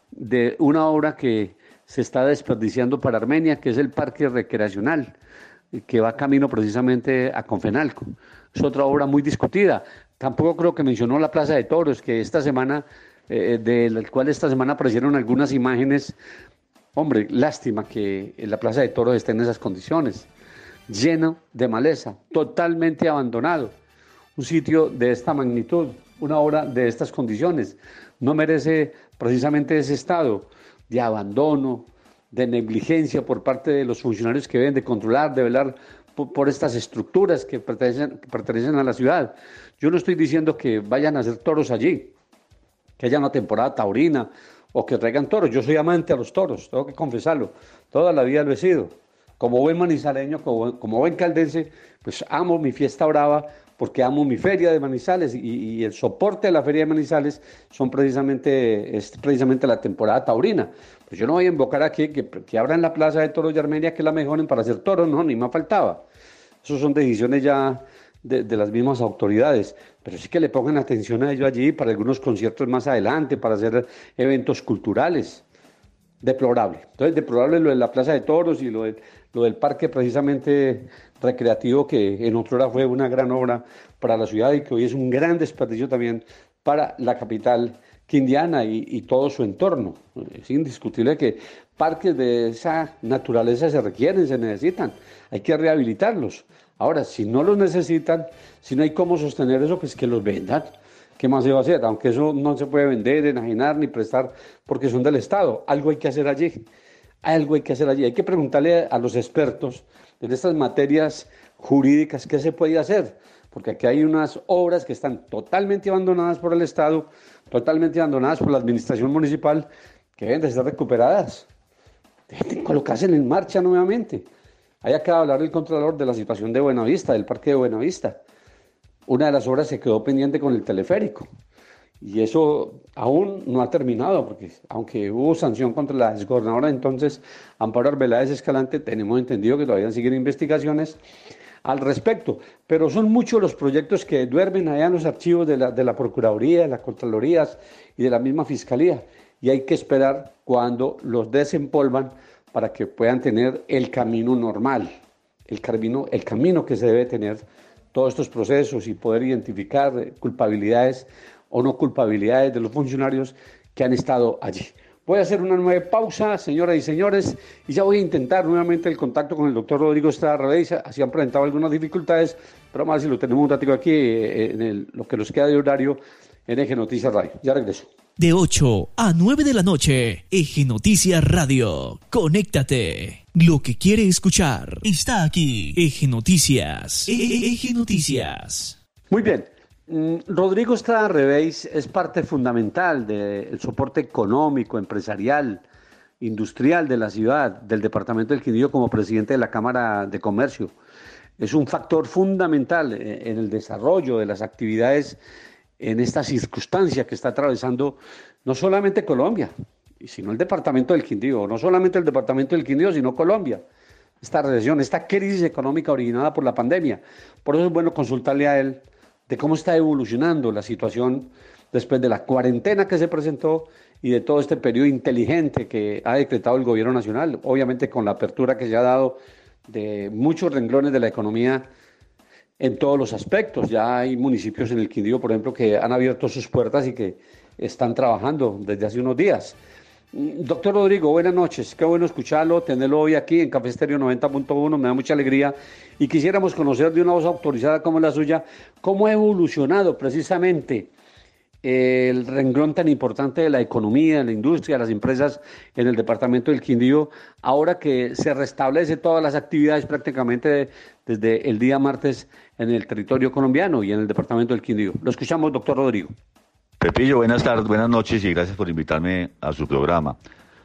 de una obra que se está desperdiciando para Armenia, que es el parque recreacional, que va camino precisamente a Confenalco. Es otra obra muy discutida. Tampoco creo que mencionó la Plaza de Toros, que esta semana, eh, de la cual esta semana aparecieron algunas imágenes. Hombre, lástima que la Plaza de Toros esté en esas condiciones, lleno de maleza, totalmente abandonado. Un sitio de esta magnitud, una obra de estas condiciones, no merece precisamente ese estado de abandono, de negligencia por parte de los funcionarios que deben de controlar, de velar por, por estas estructuras que pertenecen, que pertenecen a la ciudad. Yo no estoy diciendo que vayan a hacer toros allí, que haya una temporada taurina o que traigan toros. Yo soy amante a los toros, tengo que confesarlo, toda la vida lo he sido. Como buen manizaleño, como, como buen caldense, pues amo mi fiesta brava, porque amo mi feria de Manizales y, y el soporte de la feria de Manizales son precisamente, es precisamente la temporada taurina. Pues yo no voy a invocar aquí que, que abran la plaza de toros de Armenia, que la mejoren para hacer toros, no, ni me faltaba. Esas son decisiones ya de, de las mismas autoridades, pero sí que le pongan atención a ello allí para algunos conciertos más adelante, para hacer eventos culturales. Deplorable. Entonces, deplorable lo de la plaza de toros y lo, de, lo del parque precisamente recreativo, que en otra hora fue una gran obra para la ciudad y que hoy es un gran desperdicio también para la capital quindiana y, y todo su entorno. Es indiscutible que parques de esa naturaleza se requieren, se necesitan, hay que rehabilitarlos. Ahora, si no los necesitan, si no hay cómo sostener eso, pues que los vendan. ¿Qué más se va a hacer? Aunque eso no se puede vender, enajenar ni prestar porque son del Estado. Algo hay que hacer allí. Algo hay que hacer allí. Hay que preguntarle a los expertos de estas materias jurídicas qué se puede hacer. Porque aquí hay unas obras que están totalmente abandonadas por el Estado, totalmente abandonadas por la administración municipal, que deben de ser recuperadas. Deben de colocarse en marcha nuevamente. Ahí acaba de hablar el Contralor de la situación de Buenavista, del Parque de Buenavista. Una de las obras se quedó pendiente con el teleférico y eso aún no ha terminado, porque aunque hubo sanción contra la exgobernadora entonces Amparo Arbeláez Escalante, tenemos entendido que todavía siguen investigaciones. al respecto, pero son muchos los proyectos que duermen allá en los archivos de la, de la Procuraduría, de las Contralorías y de la misma Fiscalía, y hay que esperar cuando los desempolvan para que puedan tener el camino normal, el camino, el camino que se debe tener todos estos procesos y poder identificar culpabilidades o no culpabilidades de los funcionarios que han estado allí. Voy a hacer una nueva pausa, señoras y señores, y ya voy a intentar nuevamente el contacto con el doctor Rodrigo Estrada Reveiza. Así han presentado algunas dificultades, pero vamos a ver si lo tenemos un ratito aquí en el, lo que nos queda de horario en Eje Noticias Radio. Ya regreso. De ocho a nueve de la noche, Eje Noticias Radio. Conéctate. Lo que quiere escuchar está aquí. Eje Noticias. Eje Noticias. Muy bien. Rodrigo Estrada Reveiz es parte fundamental del soporte económico, empresarial, industrial de la ciudad, del departamento del Quindío como presidente de la Cámara de Comercio. Es un factor fundamental en el desarrollo de las actividades en esta circunstancia que está atravesando no solamente Colombia, sino el departamento del Quindío, no solamente el departamento del Quindío, sino Colombia. Esta recesión, esta crisis económica originada por la pandemia. Por eso es bueno consultarle a él de cómo está evolucionando la situación después de la cuarentena que se presentó y de todo este periodo inteligente que ha decretado el gobierno nacional, obviamente con la apertura que se ha dado de muchos renglones de la economía en todos los aspectos. Ya hay municipios en el Quindío, por ejemplo, que han abierto sus puertas y que están trabajando desde hace unos días. Doctor Rodrigo, buenas noches, qué bueno escucharlo, tenerlo hoy aquí en Café Estéreo noventa punto uno, me da mucha alegría y quisiéramos conocer de una voz autorizada como la suya, cómo ha evolucionado precisamente el renglón tan importante de la economía, de la industria, de las empresas en el departamento del Quindío, ahora que se restablece todas las actividades prácticamente desde el día martes en el territorio colombiano y en el departamento del Quindío. Lo escuchamos, doctor Rodrigo. Pepillo, buenas tardes, buenas noches y gracias por invitarme a su programa.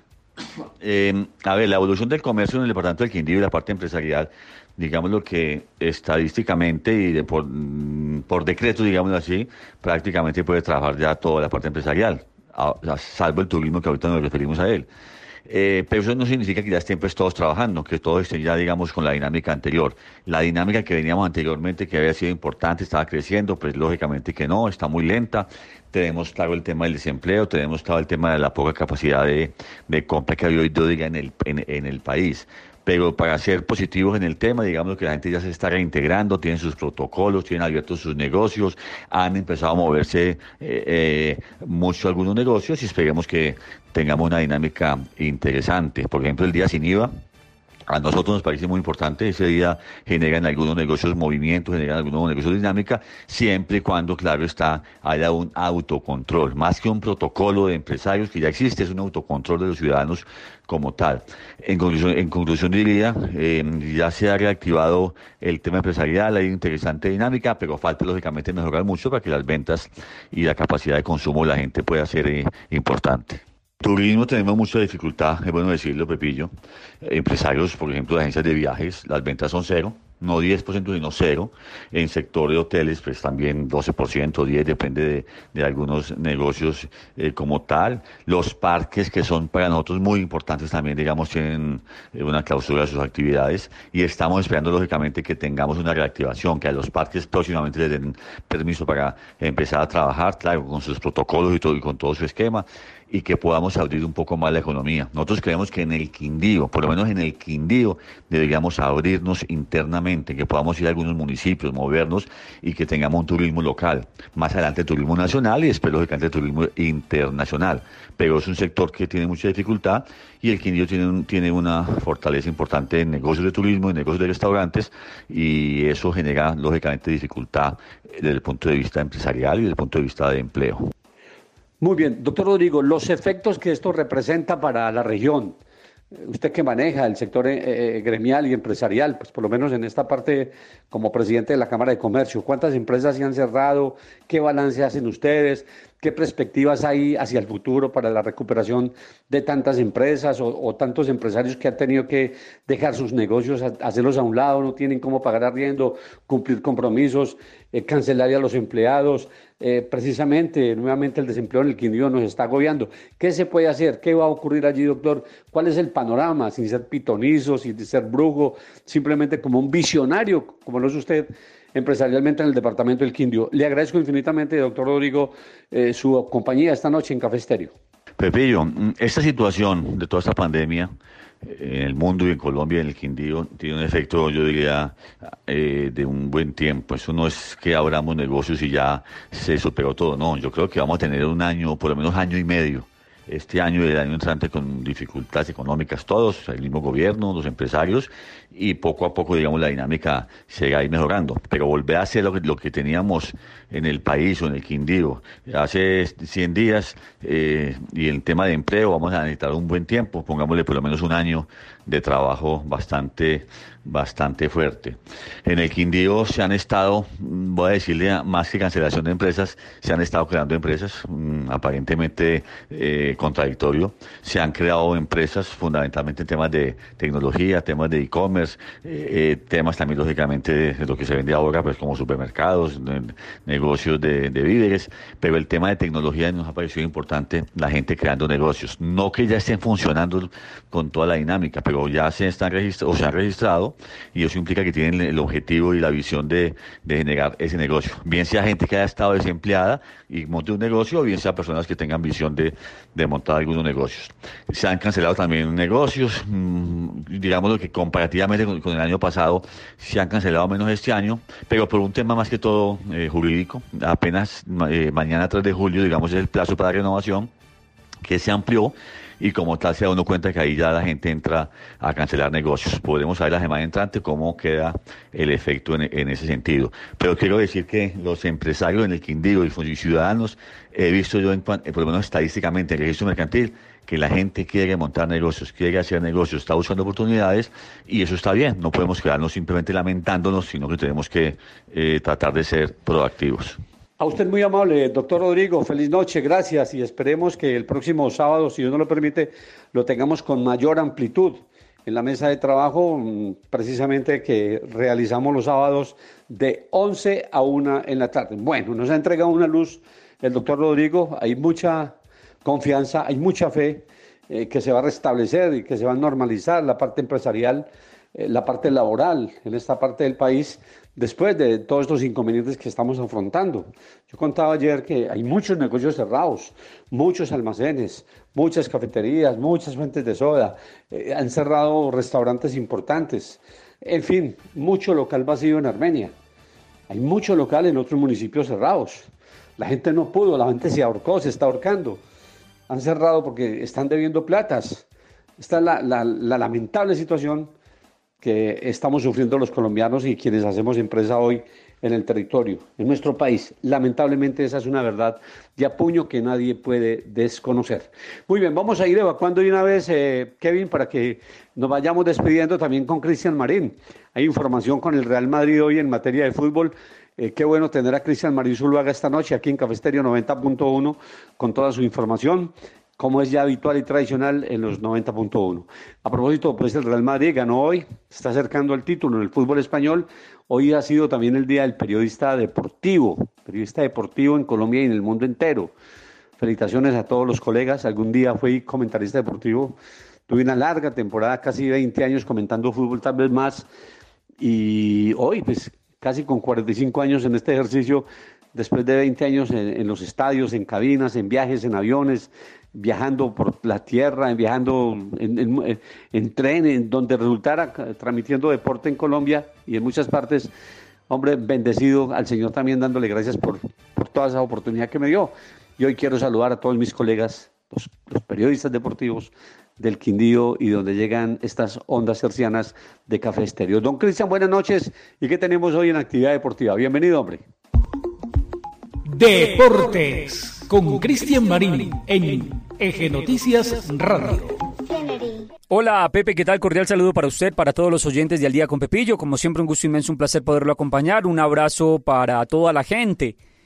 Eh, a ver, la evolución del comercio en el departamento del Quindío y la parte empresarial, digamos lo que estadísticamente y de por, por decreto, digámoslo así, prácticamente puede trabajar ya toda la parte empresarial, a, a, salvo el turismo que ahorita nos referimos a él. Eh, pero eso no significa que ya estén pues todos trabajando, que todos estén ya digamos con la dinámica anterior. La dinámica que veníamos anteriormente, que había sido importante, estaba creciendo, pues lógicamente que no, está muy lenta. Tenemos claro el tema del desempleo, tenemos claro el tema de la poca capacidad de, de compra que había hoy día en el, en, en el país. Pero para ser positivos en el tema, digamos que la gente ya se está reintegrando, tienen sus protocolos, tienen abiertos sus negocios, han empezado a moverse eh, eh, mucho algunos negocios y esperemos que tengamos una dinámica interesante. Por ejemplo, el día sin I V A, a nosotros nos parece muy importante. Ese día generan algunos negocios movimientos, generan algunos negocios dinámica, siempre y cuando, claro está, haya un autocontrol. Más que un protocolo de empresarios que ya existe, es un autocontrol de los ciudadanos como tal. En conclusión, en conclusión diría, eh, ya se ha reactivado el tema empresarial, hay interesante dinámica, pero falta lógicamente mejorar mucho para que las ventas y la capacidad de consumo de la gente pueda ser eh, importante. Turismo tenemos mucha dificultad, es bueno decirlo, Pepillo. Empresarios, por ejemplo, de agencias de viajes, las ventas son cero, no diez por ciento, sino cero. En sector de hoteles, pues también doce por ciento, diez por ciento, depende de, de algunos negocios eh, como tal. Los parques, que son para nosotros muy importantes también, digamos, tienen eh, una clausura de sus actividades y estamos esperando, lógicamente, que tengamos una reactivación, que a los parques próximamente les den permiso para empezar a trabajar, claro, con sus protocolos y todo, y con todo su esquema, y que podamos abrir un poco más la economía. Nosotros creemos que en el Quindío, por lo menos en el Quindío, deberíamos abrirnos internamente, que podamos ir a algunos municipios, movernos y que tengamos un turismo local. Más adelante turismo nacional y después, lógicamente, turismo internacional. Pero es un sector que tiene mucha dificultad y el Quindío tiene, un, tiene una fortaleza importante en negocios de turismo, en negocios de restaurantes y eso genera, lógicamente, dificultad desde el punto de vista empresarial y desde el punto de vista de empleo. Muy bien, doctor Rodrigo, los efectos que esto representa para la región, usted que maneja el sector eh, gremial y empresarial, pues por lo menos en esta parte como presidente de la Cámara de Comercio, ¿cuántas empresas se han cerrado? ¿Qué balance hacen ustedes? ¿Qué perspectivas hay hacia el futuro para la recuperación de tantas empresas o, o tantos empresarios que han tenido que dejar sus negocios, a, hacerlos a un lado, no tienen cómo pagar arriendo, cumplir compromisos, eh, cancelar a los empleados? Eh, precisamente, nuevamente el desempleo en el Quindío nos está agobiando. ¿Qué se puede hacer? ¿Qué va a ocurrir allí, doctor? ¿Cuál es el panorama? Sin ser pitonizo, sin ser brujo, simplemente como un visionario, como lo es usted empresarialmente en el departamento del Quindío. Le agradezco infinitamente, doctor Rodrigo, eh, su compañía esta noche en Café Estéreo. Pepillo, esta situación de toda esta pandemia en el mundo y en Colombia, en el Quindío, tiene un efecto, yo diría, eh, de un buen tiempo. Eso no es que abramos negocios y ya se superó todo, no. Yo creo que vamos a tener un año, por lo menos año y medio, este año y el año entrante, con dificultades económicas todos, el mismo gobierno, los empresarios, y poco a poco, digamos, la dinámica se va a ir mejorando. Pero volver a hacer lo que, lo que teníamos en el país o en el Quindío hace cien días, eh, y el tema de empleo vamos a necesitar un buen tiempo, pongámosle por lo menos un año de trabajo bastante bastante fuerte. En el Quindío se han estado, voy a decirle, más que cancelación de empresas, se han estado creando empresas, mmm, aparentemente eh, contradictorio. Se han creado empresas fundamentalmente en temas de tecnología, temas de e-commerce, eh, eh, temas también lógicamente de, de lo que se vende ahora, pues como supermercados, de, negocios de, de víveres, pero el tema de tecnología nos ha parecido importante, la gente creando negocios, no que ya estén funcionando con toda la dinámica, pero ya se están registrados o se han registrado, y eso implica que tienen el objetivo y la visión de, de generar ese negocio. Bien sea gente que haya estado desempleada y monte un negocio, o bien sea personas que tengan visión de, de montar algunos negocios. Se han cancelado también negocios, mmm, digamos lo que comparativamente con, con el año pasado se han cancelado menos este año, pero por un tema más que todo eh, jurídico. Apenas eh, mañana tres de julio, digamos, es el plazo para renovación, que se amplió, y como tal se da uno cuenta que ahí ya la gente entra a cancelar negocios. Podremos saber la semana entrante cómo queda el efecto en, en ese sentido. Pero quiero decir que los empresarios en el Quindío y ciudadanos, he visto yo, en, por lo menos estadísticamente, en el registro mercantil, que la gente quiere montar negocios, quiere hacer negocios, está buscando oportunidades, y eso está bien. No podemos quedarnos simplemente lamentándonos, sino que tenemos que eh, tratar de ser proactivos. A usted muy amable, doctor Rodrigo, feliz noche, gracias, y esperemos que el próximo sábado, si Dios nos lo permite, lo tengamos con mayor amplitud en la mesa de trabajo, precisamente que realizamos los sábados de once a una en la tarde. Bueno, nos ha entregado una luz el doctor Rodrigo, hay mucha confianza, hay mucha fe eh, que se va a restablecer y que se va a normalizar la parte empresarial, eh, la parte laboral en esta parte del país, después de todos estos inconvenientes que estamos afrontando. Yo contaba ayer que hay muchos negocios cerrados, muchos almacenes, muchas cafeterías, muchas fuentes de soda, eh, han cerrado restaurantes importantes, en fin, mucho local vacío en Armenia. Hay mucho local en otros municipios cerrados. La gente no pudo, la gente se ahorcó, se está ahorcando. Han cerrado porque están debiendo platas. Esta es la, la, la lamentable situación que estamos sufriendo los colombianos y quienes hacemos empresa hoy en el territorio, en nuestro país. Lamentablemente esa es una verdad de a puño que nadie puede desconocer. Muy bien, vamos a ir evacuando de una vez, eh, Kevin, para que nos vayamos despidiendo también con Cristian Marín. Hay información con el Real Madrid hoy en materia de fútbol. Eh, qué bueno tener a Cristian Marín Zuluaga esta noche aquí en Café Estéreo noventa punto uno con toda su información, como es ya habitual y tradicional en los noventa punto uno. A propósito, pues el Real Madrid ganó hoy, se está acercando al título en el fútbol español. Hoy ha sido también el día del periodista deportivo, periodista deportivo en Colombia y en el mundo entero. Felicitaciones a todos los colegas. Algún día fui comentarista deportivo, tuve una larga temporada, casi veinte años comentando fútbol, tal vez más. Y hoy, pues casi con cuarenta y cinco años en este ejercicio, después de veinte años en, en los estadios, en cabinas, en viajes, en aviones, viajando por la tierra, viajando en, en, en tren, en donde resultara, transmitiendo deporte en Colombia y en muchas partes. Hombre, bendecido al Señor también, dándole gracias por, por toda esa oportunidad que me dio. Y hoy quiero saludar a todos mis colegas, los, los periodistas deportivos del Quindío y donde llegan estas ondas hercianas de Café Estéreo. Don Cristian, buenas noches. ¿Y qué tenemos hoy en actividad deportiva? Bienvenido, hombre. Deportes con Cristian Marín en Eje Noticias Radio. Hola Pepe, ¿qué tal? Cordial saludo para usted, para todos los oyentes de Al Día con Pepillo. Como siempre, un gusto inmenso, un placer poderlo acompañar. Un abrazo para toda la gente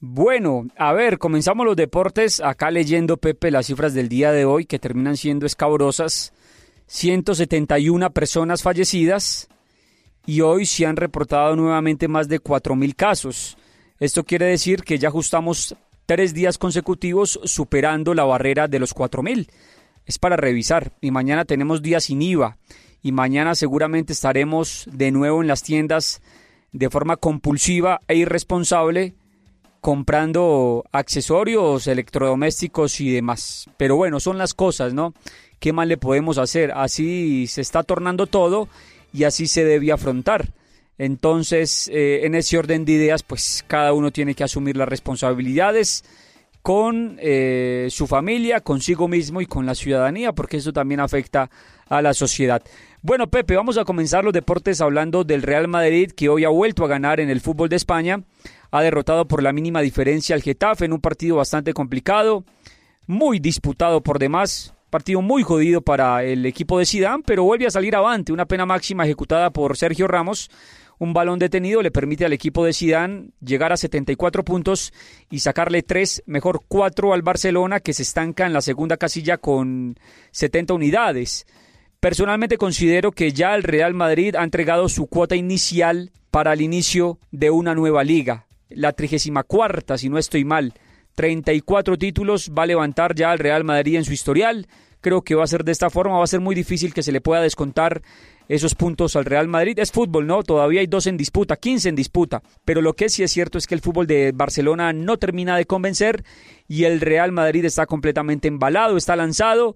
Bueno, a ver, comenzamos los deportes, acá leyendo, Pepe, las cifras del día de hoy que terminan siendo escabrosas. ciento setenta y una personas fallecidas y hoy se han reportado nuevamente más de cuatro mil casos. Esto quiere decir que ya ajustamos tres días consecutivos superando la barrera de los cuatro mil. Es para revisar. Y mañana tenemos día sin I V A. Y mañana seguramente estaremos de nuevo en las tiendas de forma compulsiva e irresponsable comprando accesorios, electrodomésticos y demás. Pero bueno, son las cosas, ¿no? ¿Qué más le podemos hacer? Así se está tornando todo y así se debe afrontar. Entonces, eh, en ese orden de ideas, pues cada uno tiene que asumir las responsabilidades con eh, su familia, consigo mismo y con la ciudadanía, porque eso también afecta a la sociedad. Bueno, Pepe, vamos a comenzar los deportes hablando del Real Madrid, que hoy ha vuelto a ganar en el fútbol de España. Ha derrotado por la mínima diferencia al Getafe en un partido bastante complicado, muy disputado por demás. Partido muy jodido para el equipo de Zidane, pero vuelve a salir avante. Una pena máxima ejecutada por Sergio Ramos. Un balón detenido le permite al equipo de Zidane llegar a setenta y cuatro puntos y sacarle tres, mejor cuatro al Barcelona, que se estanca en la segunda casilla con setenta unidades. Personalmente considero que ya el Real Madrid ha entregado su cuota inicial para el inicio de una nueva liga. La trigésima cuarta, si no estoy mal. treinta y cuatro títulos va a levantar ya el Real Madrid en su historial. Creo que va a ser de esta forma, va a ser muy difícil que se le pueda descontar esos puntos al Real Madrid. Es fútbol, ¿no? Todavía hay dos en disputa, quince en disputa. Pero lo que sí es cierto es que el fútbol de Barcelona no termina de convencer y el Real Madrid está completamente embalado, está lanzado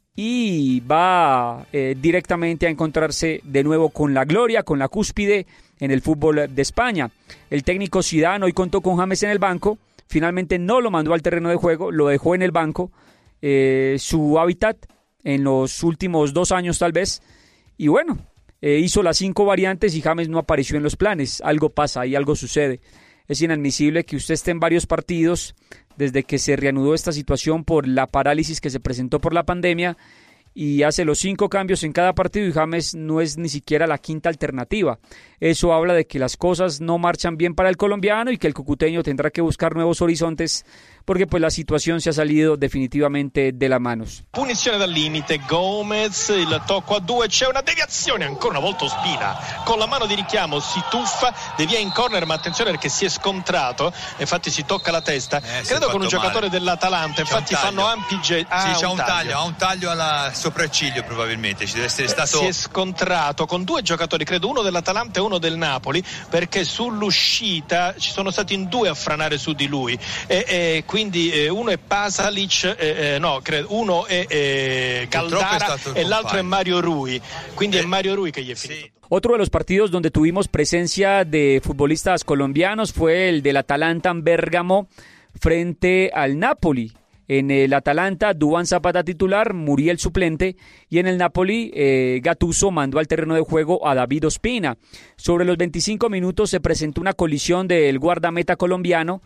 y va eh, directamente a encontrarse de nuevo con la gloria, con la cúspide en el fútbol de España. El técnico Zidane hoy contó con James en el banco. Finalmente no lo mandó al terreno de juego, lo dejó en el banco, eh, su hábitat en los últimos dos años tal vez, y bueno, eh, hizo las cinco variantes y James no apareció en los planes. Algo pasa y algo sucede. Es inadmisible que usted esté en varios partidos desde que se reanudó esta situación por la parálisis que se presentó por la pandemia y hace los cinco cambios en cada partido y James no es ni siquiera la quinta alternativa. Eso habla de que las cosas no marchan bien para el colombiano y que el cucuteño tendrá que buscar nuevos horizontes porque pues la situación se ha salido definitivamente de las manos. Punizione dal limite, Gomez, il tocco a due, c'è una deviazione, ancora una volta Ospina, con la mano di richiamo si tuffa, devia in corner, ma attenzione perché si è scontrato, infatti si tocca la testa, eh, credo con un giocatore male. dell'Atalanta, infatti fanno ampi gesti. Ah, sì, c'è un taglio. taglio, ha un taglio alla sopracciglio probabilmente, ci deve essere stato... Si è scontrato con due giocatori, credo uno dell'Atalanta e uno del Napoli, perché sull'uscita ci sono stati in due a franare su di lui, e, e quindi eh, uno è Pasalic, eh, eh, no, credo, uno è eh, Caldara e l'altro è Mario Rui, quindi eh, è Mario Rui che gli è finito. Sí. Otro de los partidos donde tuvimos presencia de futbolistas colombianos fue el del Atalanta en Bérgamo frente al Napoli. En el Atalanta, Duván Zapata titular, Muriel suplente, y en el Napoli, eh, Gattuso mandó al terreno de juego a David Ospina. Sobre los veinticinco minutos se presentó una colisión del guardameta colombiano,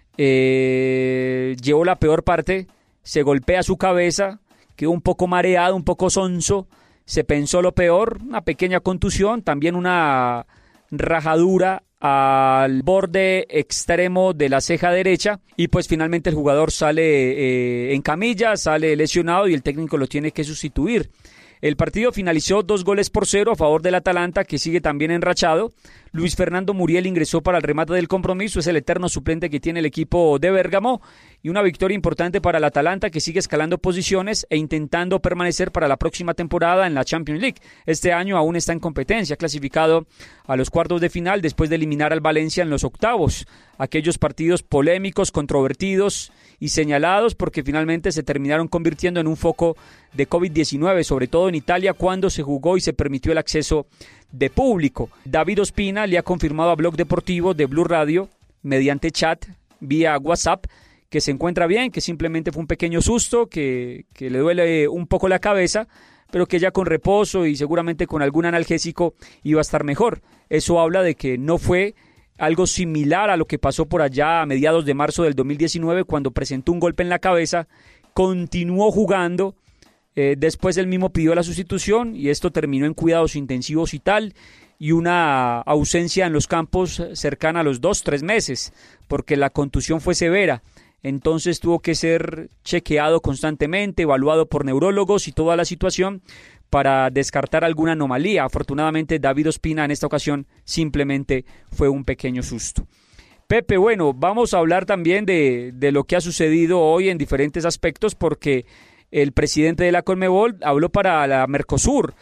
eh, llevó la peor parte, se golpea su cabeza, quedó un poco mareado, un poco sonso, se pensó lo peor, una pequeña contusión, también una rajadura al borde extremo de la ceja derecha y pues finalmente el jugador sale eh, en camilla, sale lesionado y el técnico lo tiene que sustituir. El partido finalizó dos goles por cero a favor del Atalanta, que sigue también enrachado. Luis Fernando Muriel ingresó para el remate del compromiso, es el eterno suplente que tiene el equipo de Bérgamo, y una victoria importante para el Atalanta, que sigue escalando posiciones e intentando permanecer para la próxima temporada en la Champions League. Este año aún está en competencia, clasificado a los cuartos de final después de eliminar al Valencia en los octavos. Aquellos partidos polémicos, controvertidos y señalados porque finalmente se terminaron convirtiendo en un foco de covid diecinueve, sobre todo en Italia, cuando se jugó y se permitió el acceso de público. David Ospina le ha confirmado a Blog Deportivo de Blue Radio, mediante chat, vía WhatsApp, que se encuentra bien, que simplemente fue un pequeño susto, que, que le duele un poco la cabeza, pero que ya con reposo y seguramente con algún analgésico iba a estar mejor. Eso habla de que no fue algo similar a lo que pasó por allá a mediados de marzo del dos mil diecinueve, cuando presentó un golpe en la cabeza, continuó jugando, Eh, después él mismo pidió la sustitución y esto terminó en cuidados intensivos y tal, y una ausencia en los campos cercana a los dos, tres meses, porque la contusión fue severa. Entonces tuvo que ser chequeado constantemente, evaluado por neurólogos y toda la situación para descartar alguna anomalía. Afortunadamente David Ospina en esta ocasión simplemente fue un pequeño susto. Pepe, bueno, vamos a hablar también de, de lo que ha sucedido hoy en diferentes aspectos, porque el presidente de la Conmebol habló para la Mercosur,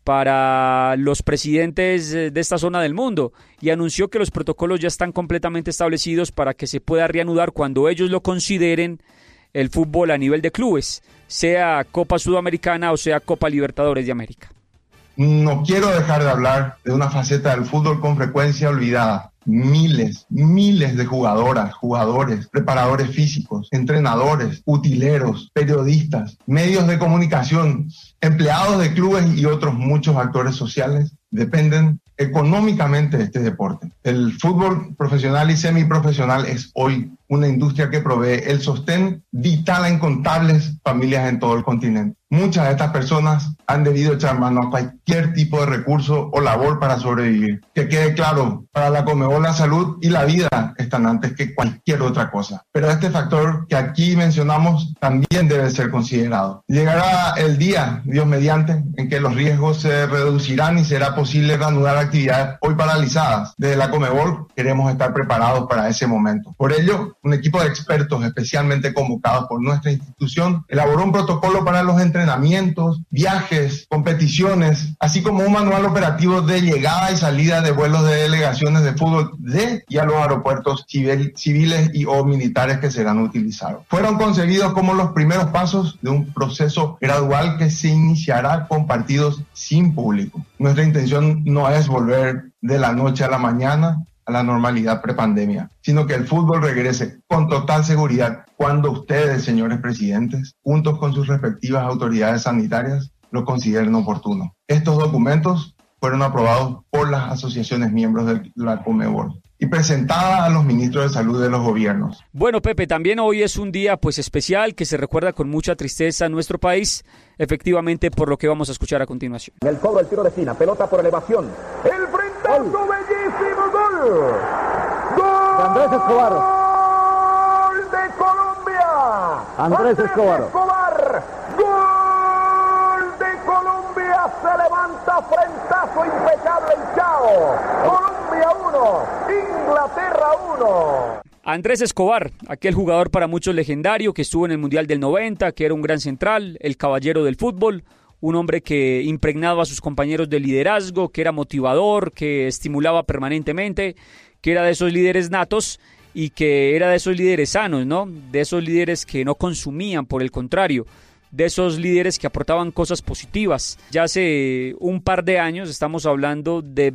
para los presidentes de esta zona del mundo, y anunció que los protocolos ya están completamente establecidos para que se pueda reanudar cuando ellos lo consideren el fútbol a nivel de clubes, sea Copa Sudamericana o sea Copa Libertadores de América. No quiero dejar de hablar de una faceta del fútbol con frecuencia olvidada. Miles, miles de jugadoras, jugadores, preparadores físicos, entrenadores, utileros, periodistas, medios de comunicación, empleados de clubes y otros muchos actores sociales dependen económicamente de este deporte. El fútbol profesional y semiprofesional es hoy una industria que provee el sostén vital a incontables familias en todo el continente. Muchas de estas personas han debido echar mano a cualquier tipo de recurso o labor para sobrevivir. Que quede claro, para la Conmebol la salud y la vida están antes que cualquier otra cosa. Pero este factor que aquí mencionamos también debe ser considerado. Llegará el día, Dios mediante, en que los riesgos se reducirán y será posible reanudar actividades hoy paralizadas. Desde la Conmebol queremos estar preparados para ese momento. Por ello, un equipo de expertos especialmente convocados por nuestra institución elaboró un protocolo para los entrenamientos, viajes, competiciones, así como un manual operativo de llegada y salida de vuelos de delegaciones de fútbol de y a los aeropuertos civil, civiles y o militares que serán utilizados. Fueron concebidos como los primeros pasos de un proceso gradual que se iniciará con partidos sin público. Nuestra intención no es volver de la noche a la mañana a la normalidad prepandemia, sino que el fútbol regrese con total seguridad cuando ustedes, señores presidentes, juntos con sus respectivas autoridades sanitarias, lo consideren oportuno. Estos documentos fueron aprobados por las asociaciones miembros de la Conmebol y presentada a los ministros de salud de los gobiernos. Bueno, Pepe, también hoy es un día pues especial que se recuerda con mucha tristeza en nuestro país, efectivamente por lo que vamos a escuchar a continuación. El cobro, el tiro de esquina, pelota por elevación, el frentazo, bellísimo gol, gol Andrés Escobar, gol de Colombia, Andrés Escobar, Escobar, gol de Colombia, se levanta, frentazo impecable y chao, Colombia uno, Inglaterra uno. Andrés Escobar, aquel jugador para muchos legendario que estuvo en el Mundial del noventa, que era un gran central, el caballero del fútbol, un hombre que impregnaba a sus compañeros de liderazgo, que era motivador, que estimulaba permanentemente, que era de esos líderes natos y que era de esos líderes sanos, ¿no? De esos líderes que no consumían, por el contrario, de esos líderes que aportaban cosas positivas. Ya hace un par de años, estamos hablando de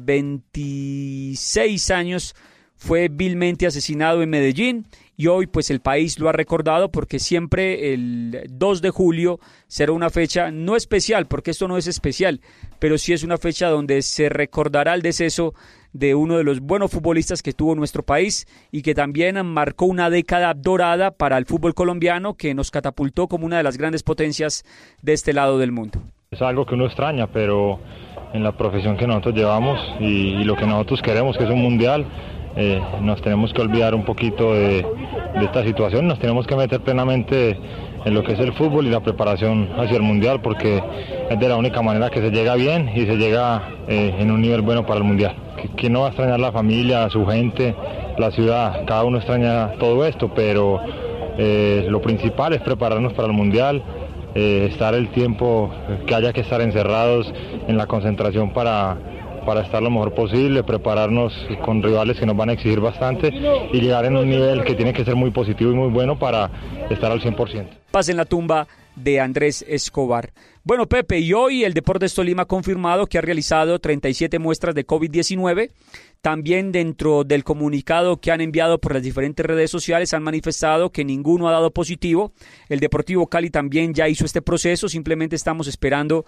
veintiséis años, fue vilmente asesinado en Medellín y hoy pues el país lo ha recordado porque siempre el dos de julio será una fecha no especial, porque esto no es especial, pero sí es una fecha donde se recordará el deceso de uno de los buenos futbolistas que tuvo nuestro país y que también marcó una década dorada para el fútbol colombiano que nos catapultó como una de las grandes potencias de este lado del mundo. Es algo que uno extraña, pero en la profesión que nosotros llevamos y, y lo que nosotros queremos, que es un mundial, Eh, nos tenemos que olvidar un poquito de, de esta situación, nos tenemos que meter plenamente en lo que es el fútbol y la preparación hacia el mundial, porque es de la única manera que se llega bien y se llega eh, en un nivel bueno para el mundial. ¿Quién no va a extrañar la familia, su gente, la ciudad? Cada uno extraña todo esto, pero eh, lo principal es prepararnos para el mundial, eh, estar el tiempo que haya que estar encerrados en la concentración para para estar lo mejor posible, prepararnos con rivales que nos van a exigir bastante y llegar en un nivel que tiene que ser muy positivo y muy bueno para estar al cien por ciento. Paz en la tumba de Andrés Escobar. Bueno, Pepe, y hoy el Deportes Tolima ha confirmado que ha realizado treinta y siete muestras de COVID diecinueve. También dentro del comunicado que han enviado por las diferentes redes sociales han manifestado que ninguno ha dado positivo. El Deportivo Cali también ya hizo este proceso, simplemente estamos esperando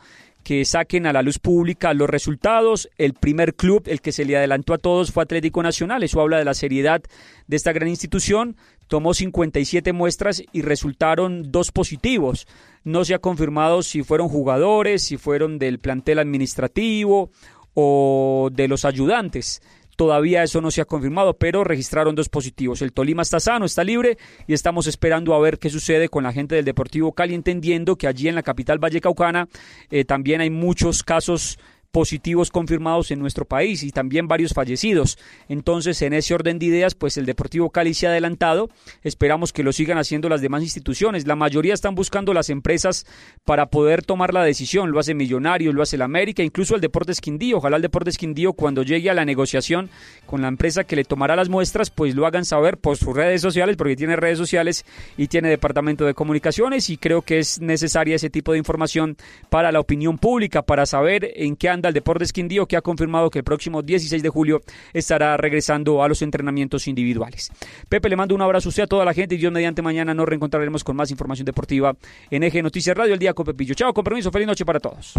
que saquen a la luz pública los resultados. El primer club, el que se le adelantó a todos, fue Atlético Nacional. Eso habla de la seriedad de esta gran institución. Tomó cincuenta y siete muestras y resultaron dos positivos. No se ha confirmado si fueron jugadores, si fueron del plantel administrativo o de los ayudantes. Todavía eso no se ha confirmado, pero registraron dos positivos. El Tolima está sano, está libre y estamos esperando a ver qué sucede con la gente del Deportivo Cali, entendiendo que allí en la capital vallecaucana eh, también hay muchos casos positivos confirmados en nuestro país y también varios fallecidos. Entonces, en ese orden de ideas, pues el Deportivo Cali se ha adelantado. Esperamos que lo sigan haciendo las demás instituciones. La mayoría están buscando las empresas para poder tomar la decisión. Lo hace Millonarios, lo hace el América, incluso el Deportes Quindío. Ojalá el Deportes Quindío, cuando llegue a la negociación con la empresa que le tomará las muestras, pues lo hagan saber por sus redes sociales, porque tiene redes sociales y tiene departamento de comunicaciones, y creo que es necesaria ese tipo de información para la opinión pública, para saber en qué anda al Deportes Quindío, que ha confirmado que el próximo dieciséis de julio estará regresando a los entrenamientos individuales. Pepe, le mando un abrazo a usted, a toda la gente, y Dios mediante mañana nos reencontraremos con más información deportiva en Eje Noticias Radio, el día con Pepillo. Chao, con permiso, feliz noche para todos.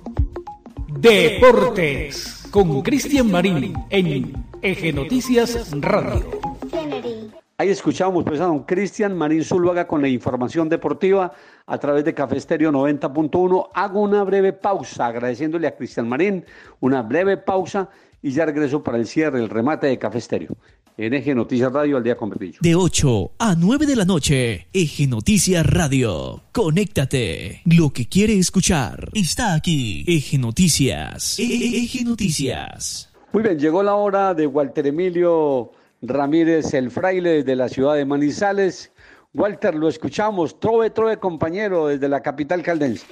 Deportes con Cristian Marín en Eje Noticias Radio. Ahí escuchamos pues a don Cristian Marín Zuluaga con la información deportiva a través de Café Estéreo noventa punto uno. Hago una breve pausa agradeciéndole a Cristian Marín, una breve pausa y ya regreso para el cierre, el remate de Café Estéreo en Eje Noticias Radio al día con Pepillo. De ocho a nueve de la noche, Eje Noticias Radio. Conéctate. Lo que quiere escuchar está aquí. Eje Noticias. Eje Noticias. Muy bien, llegó la hora de Walter Emilio Ramírez, el fraile desde la ciudad de Manizales. Walter, lo escuchamos. Trove, trove, compañero, desde la capital caldense.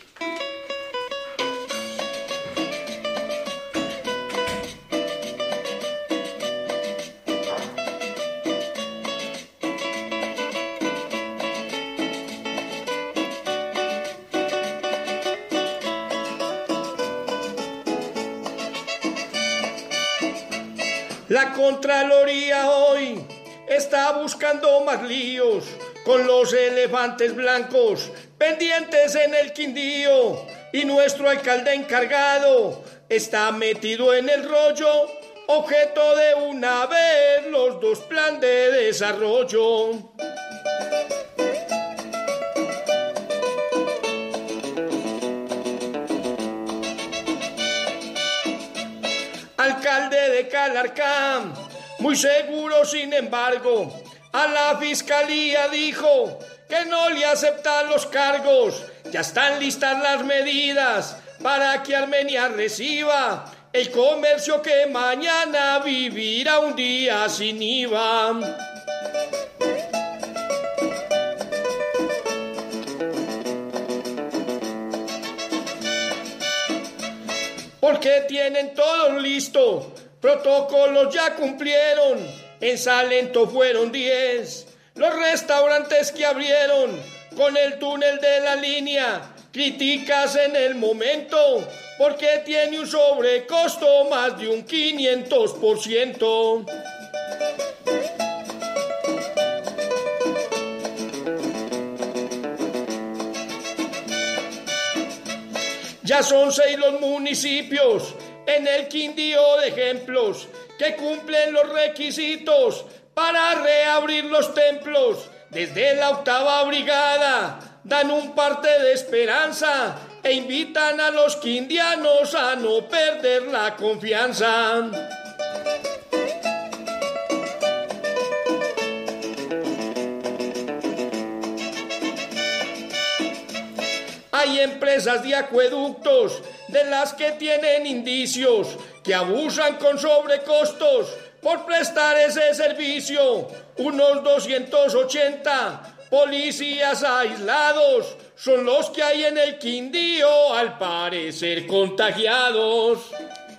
La Contraloría hoy está buscando más líos con los elefantes blancos pendientes en el Quindío, y nuestro alcalde encargado está metido en el rollo, objeto de una vez los dos planes de desarrollo. Alcalde de Calarcá, muy seguro sin embargo, a la fiscalía dijo que no le aceptan los cargos. Ya están listas las medidas para que Armenia reciba el comercio que mañana vivirá un día sin I V A. Porque tienen todo listo, protocolos ya cumplieron, en Salento fueron diez los restaurantes que abrieron con el túnel de la línea. Críticas en el momento porque tiene un sobrecosto más de un quinientos por ciento. Ya son seis los municipios en el Quindío de ejemplos que cumplen los requisitos para reabrir los templos. Desde la octava brigada dan un parte de esperanza e invitan a los quindianos a no perder la confianza. Hay empresas de acueductos de las que tienen indicios que abusan con sobrecostos por prestar ese servicio. Unos doscientos ochenta policías aislados son los que hay en el Quindío, al parecer contagiados.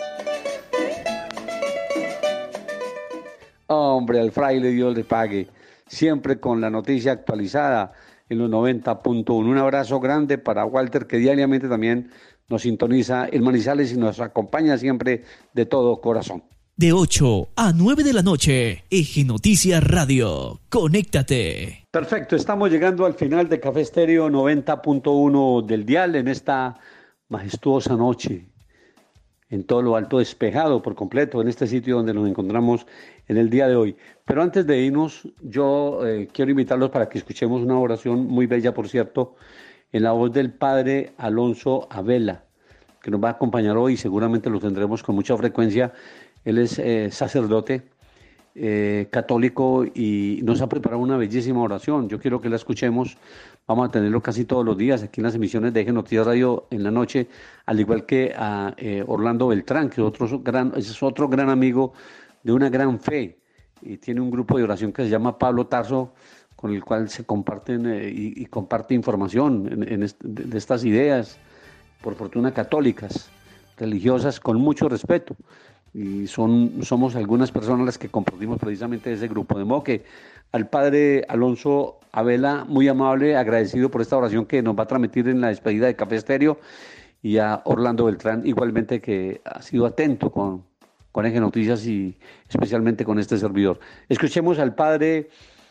Hombre, al fraile Dios le pague, siempre con la noticia actualizada en los noventa punto uno. Un abrazo grande para Walter, que diariamente también nos sintoniza en Manizales y nos acompaña siempre de todo corazón. De ocho a nueve de la noche, Eje Noticias Radio. Conéctate. Perfecto, estamos llegando al final de Café Estéreo noventa punto uno del dial en esta majestuosa noche, en todo lo alto, despejado por completo en este sitio donde nos encontramos en el día de hoy. Pero antes de irnos, yo eh, quiero invitarlos para que escuchemos una oración muy bella, por cierto, en la voz del padre Alonso Abela, que nos va a acompañar hoy, seguramente lo tendremos con mucha frecuencia. Él es eh, sacerdote eh, católico y nos ha preparado una bellísima oración. Yo quiero que la escuchemos. Vamos a tenerlo casi todos los días aquí en las emisiones de Eje Noticias Radio en la noche, al igual que a eh, Orlando Beltrán, que es otro gran, es otro gran amigo de una gran fe, y tiene un grupo de oración que se llama Pablo Tarso, con el cual se comparten eh, y, y comparte información en, en est de, de estas ideas, por fortuna católicas, religiosas, con mucho respeto. Y son, somos algunas personas las que compartimos precisamente ese grupo. De modo que al padre Alonso Abela, muy amable, agradecido por esta oración que nos va a transmitir en la despedida de Café Estéreo, y a Orlando Beltrán, igualmente, que ha sido atento con, con Eje Noticias y especialmente con este servidor. Escuchemos al padre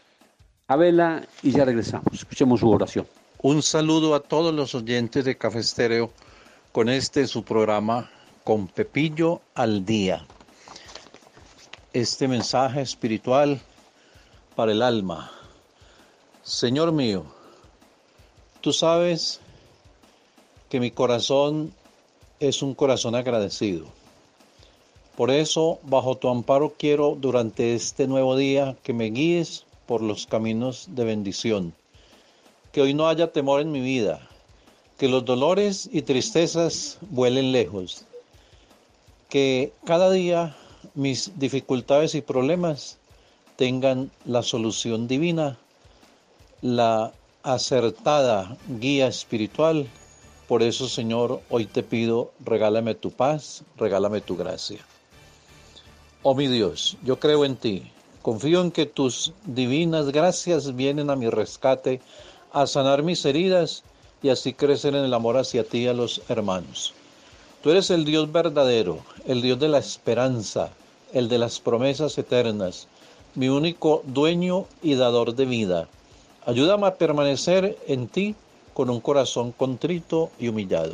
Abela y ya regresamos. Escuchemos su oración. Un saludo a todos los oyentes de Café Estéreo con este su programa Con Pepillo al Día. Este mensaje espiritual para el alma. Señor mío, tú sabes que mi corazón es un corazón agradecido. Por eso, bajo tu amparo quiero durante este nuevo día que me guíes por los caminos de bendición. Que hoy no haya temor en mi vida, que los dolores y tristezas vuelen lejos, que cada día mis dificultades y problemas tengan la solución divina, la acertada guía espiritual. Por eso, Señor, hoy te pido, regálame tu paz, regálame tu gracia. Oh mi Dios, yo creo en ti, confío en que tus divinas gracias vienen a mi rescate, a sanar mis heridas y así crecer en el amor hacia ti y a los hermanos. Tú eres el Dios verdadero, el Dios de la esperanza, el de las promesas eternas, mi único dueño y dador de vida. Ayúdame a permanecer en ti con un corazón contrito y humillado.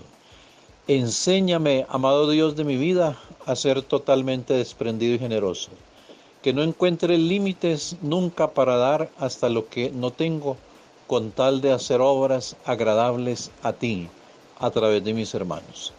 Enséñame, amado Dios de mi vida, a ser totalmente desprendido y generoso. Que no encuentre límites nunca para dar hasta lo que no tengo, con tal de hacer obras agradables a ti, a través de mis hermanos.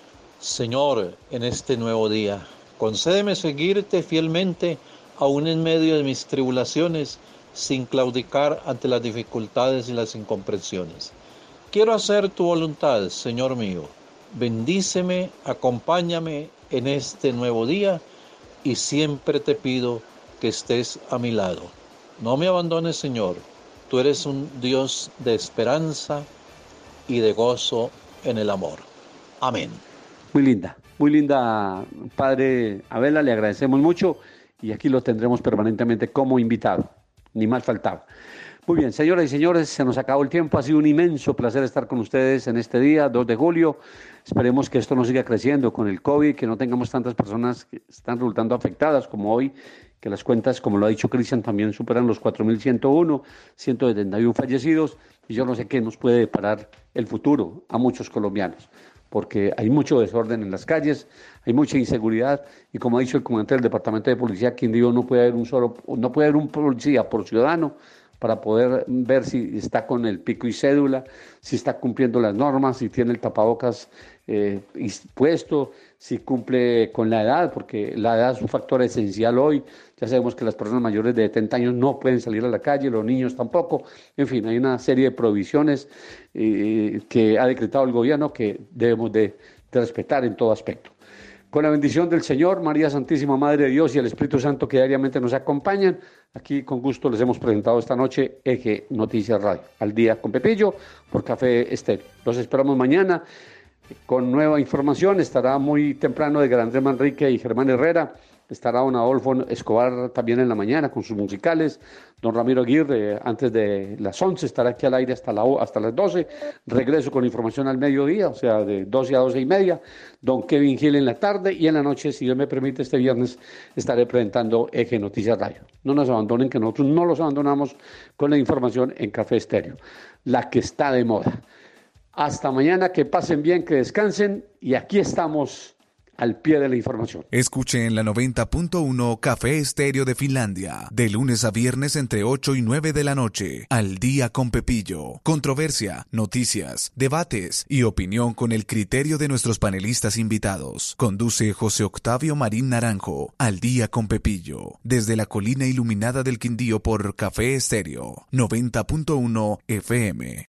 Señor, en este nuevo día, concédeme seguirte fielmente, aún en medio de mis tribulaciones, sin claudicar ante las dificultades y las incomprensiones. Quiero hacer tu voluntad, Señor mío. Bendíceme, acompáñame en este nuevo día y siempre te pido que estés a mi lado. No me abandones, Señor. Tú eres un Dios de esperanza y de gozo en el amor. Amén. Muy linda, muy linda, padre Abela, le agradecemos mucho y aquí lo tendremos permanentemente como invitado, ni más faltaba. Muy bien, señoras y señores, se nos acabó el tiempo, ha sido un inmenso placer estar con ustedes en este día, dos de julio. Esperemos que esto no siga creciendo con el COVID, que no tengamos tantas personas que están resultando afectadas como hoy, que las cuentas, como lo ha dicho Cristian, también superan los cuatro mil ciento uno, ciento setenta y uno fallecidos, y yo no sé qué nos puede deparar el futuro a muchos colombianos, porque hay mucho desorden en las calles, hay mucha inseguridad, y como ha dicho el comandante del Departamento de Policía Quindío, no puede haber un solo, no puede haber un policía por ciudadano para poder ver si está con el pico y cédula, si está cumpliendo las normas, si tiene el tapabocas eh, puesto, si cumple con la edad, porque la edad es un factor esencial hoy. Ya sabemos que las personas mayores de setenta años no pueden salir a la calle, los niños tampoco. En fin, hay una serie de prohibiciones eh, que ha decretado el gobierno que debemos de, de respetar en todo aspecto. Con la bendición del Señor, María Santísima Madre de Dios y el Espíritu Santo que diariamente nos acompañan, aquí con gusto les hemos presentado esta noche Eje Noticias Radio, al día con Pepillo por Café Estéreo. Los esperamos mañana con nueva información. Estará muy temprano de Andrés Manrique y Germán Herrera. Estará don Adolfo Escobar también en la mañana con sus musicales. Don Ramiro Aguirre antes de las once estará aquí al aire hasta, la, hasta las doce. Regreso con información al mediodía, o sea, de doce a doce y media. Don Kevin Gil en la tarde y en la noche, si Dios me permite, este viernes estaré presentando Eje Noticias Radio. No nos abandonen, que nosotros no los abandonamos con la información en Café Estéreo, la que está de moda. Hasta mañana, que pasen bien, que descansen y aquí estamos al pie de la información. Escuche en la noventa punto uno Café Estéreo de Finlandia, de lunes a viernes entre ocho y nueve de la noche, Al Día con Pepillo. Controversia, noticias, debates y opinión con el criterio de nuestros panelistas invitados. Conduce José Octavio Marín Naranjo, Al Día con Pepillo, desde la colina iluminada del Quindío por Café Estéreo, noventa punto uno F M.